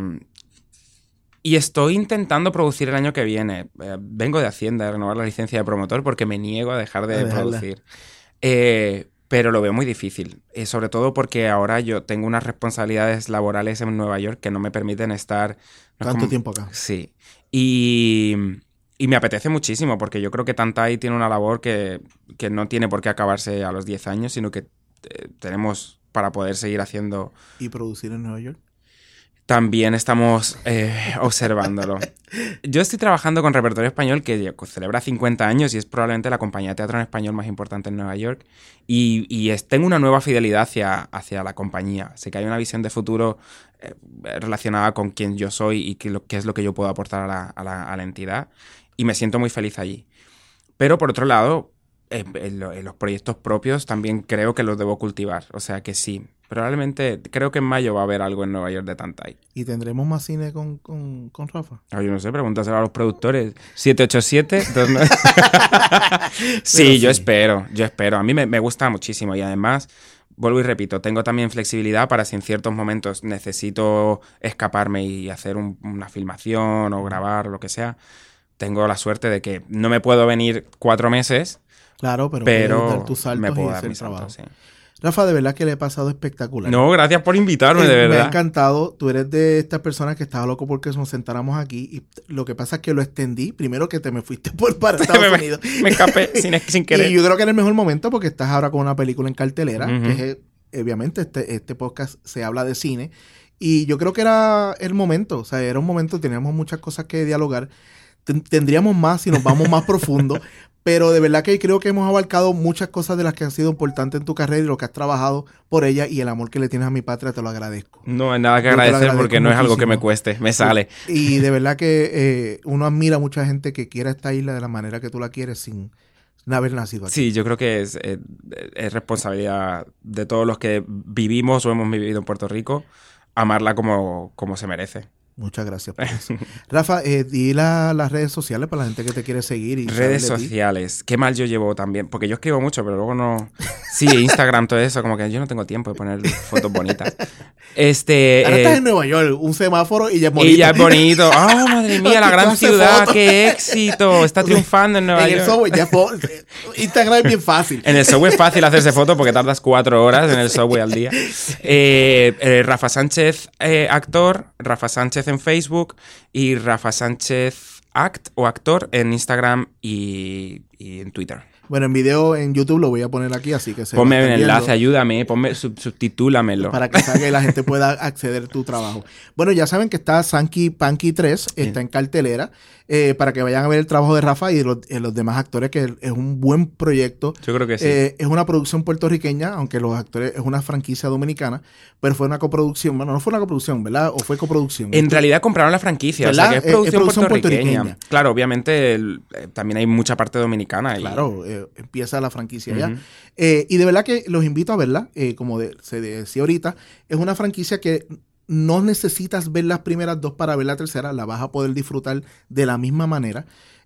y estoy intentando producir el año que viene. Eh, vengo de Hacienda a renovar la licencia de promotor porque me niego a dejar de a producir. Eh, pero lo veo muy difícil. Eh, sobre todo porque ahora yo tengo unas responsabilidades laborales en Nueva York que no me permiten estar... No ¿Tanto como, tiempo acá? Sí. Y, y me apetece muchísimo porque yo creo que Tantay tiene una labor que, que no tiene por qué acabarse a los diez años, sino que eh, tenemos para poder seguir haciendo... ¿Y producir en Nueva York? También estamos eh, observándolo. Yo estoy trabajando con Repertorio Español, que celebra cincuenta años y es probablemente la compañía de teatro en español más importante en Nueva York. Y, y es, tengo una nueva fidelidad hacia, hacia la compañía. Sé que hay una visión de futuro eh, relacionada con quién yo soy y qué, lo, qué es lo que yo puedo aportar a la, a, la, a la entidad. Y me siento muy feliz allí. Pero por otro lado, eh, en, lo, en los proyectos propios también creo que los debo cultivar. O sea que sí. Probablemente, creo que en mayo va a haber algo en Nueva York de Tantay. ¿Y tendremos más cine con, con, con Rafa? Ah, yo no sé, pregúntaselo a los productores. siete ocho siete sí, sí, yo espero, yo espero. A mí me, me gusta muchísimo y además, vuelvo y repito, tengo también flexibilidad para si en ciertos momentos necesito escaparme y hacer un, una filmación o grabar o lo que sea, tengo la suerte de que no me puedo venir cuatro meses. Claro, pero, pero dar tus saltos me puedo y dar hacer mis trabajo. saltos, sí. Rafa, de verdad que le he pasado espectacular. No, gracias por invitarme, eh, de verdad. Me ha encantado. Tú eres de estas personas que estaba loco porque nos sentáramos aquí y lo que pasa es que lo extendí. Primero que te me fuiste por para Estados me, Unidos. Me escapé sin, sin querer. Y yo creo que era el mejor momento porque estás ahora con una película en cartelera, Uh-huh. que es, obviamente este, este podcast se habla de cine. Y yo creo que era el momento. O sea, era un momento, teníamos muchas cosas que dialogar. Ten, tendríamos más si nos vamos más profundo. Pero de verdad que creo que hemos abarcado muchas cosas de las que han sido importantes en tu carrera y lo que has trabajado por ella y el amor que le tienes a mi patria, te lo agradezco. No hay nada que Yo te lo agradecer agradezco porque no es algo que muchísimo. me cueste, me sale. Y, y de verdad que eh, uno admira a mucha gente que quiera esta isla de la manera que tú la quieres sin haber nacido aquí. Sí, yo creo que es, es, es responsabilidad de todos los que vivimos o hemos vivido en Puerto Rico amarla como, como se merece. Muchas gracias por eso. Rafa, eh, di la, las redes sociales para la gente que te quiere seguir. Y redes sociales. Qué mal yo llevo también. Porque yo escribo mucho, pero luego no... Sí, Instagram, todo eso. Como que yo no tengo tiempo de poner fotos bonitas. Este... Ahora eh, estás en Nueva York, un semáforo y ya es bonito. Y ya es bonito. ¡Oh, madre mía, la gran ciudad! ¡Qué éxito! Está triunfando en Nueva en York. El subway, ya es Instagram es bien fácil. En el subway es fácil hacerse foto porque tardas cuatro horas en el subway al día. Eh, eh, Rafa Sánchez, eh, actor. Rafa Sánchez en Facebook. Y Rafa Sánchez Act o actor en Instagram y, y en Twitter. Bueno, en video en YouTube lo voy a poner aquí, así que se Ponme va un entendiendo. enlace, ayúdame, ponme, sub, subtitúlamelo. Para que salga y la gente pueda acceder a tu trabajo. Bueno, ya saben que está Sanky Panky tres, está en cartelera, eh, para que vayan a ver el trabajo de Rafa y de los, eh, los demás actores, que es un buen proyecto. Yo creo que sí. Eh, es una producción puertorriqueña, aunque los actores es una franquicia dominicana, pero fue una coproducción. Bueno, no fue una coproducción, ¿verdad? ¿O fue coproducción? En Esto, realidad compraron la franquicia, ¿verdad? o sea que es Es- producción, es producción puertorriqueña. puertorriqueña. Claro, obviamente el, eh, también hay mucha parte dominicana. Y... Claro, eh, empieza la franquicia ya. Uh-huh. Eh, y de verdad que los invito a verla, eh, como de- se decía ahorita, es una franquicia que no necesitas ver las primeras dos para ver la tercera, la vas a poder disfrutar de la misma manera.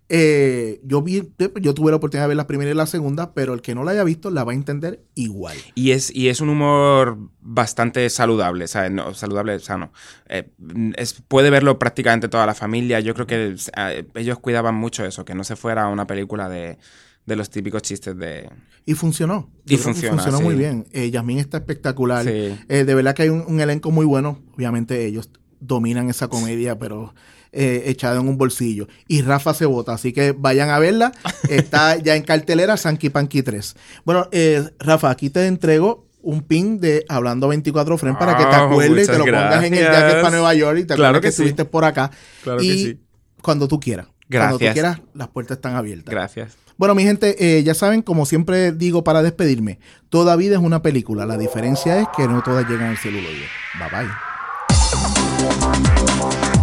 Eh, yo vi, yo tuve la oportunidad de ver la primera y la segunda, pero el que no la haya visto la va a entender igual. Y es, y es un humor bastante saludable, ¿sabes? No, saludable, sano. Eh, es, puede verlo prácticamente toda la familia. Yo creo que eh, ellos cuidaban mucho eso, que no se fuera una película de, de los típicos chistes de... Y funcionó. Y Yo creo que funciona, funcionó sí. muy bien. Eh, Yasmín está espectacular. Sí. Eh, de verdad que hay un, un elenco muy bueno. Obviamente ellos dominan esa comedia, pero eh, echada en un bolsillo. Y Rafa se vota, así que vayan a verla. Está ya en cartelera Sanky Panky tres. Bueno, eh, Rafa, aquí te entrego un pin de Hablando veinticuatro Frames para que te Oh, acuerdes y te lo muchas pongas en el gracias. jacket para Nueva York y te Claro acuerdas que que sí. estuviste por acá. Claro y que sí. cuando tú quieras. Cuando tú Gracias. quieras, las puertas están abiertas. Gracias. Bueno, mi gente, eh, ya saben, como siempre digo para despedirme, toda vida es una película. La diferencia es que no todas llegan al celuloide. Bye bye.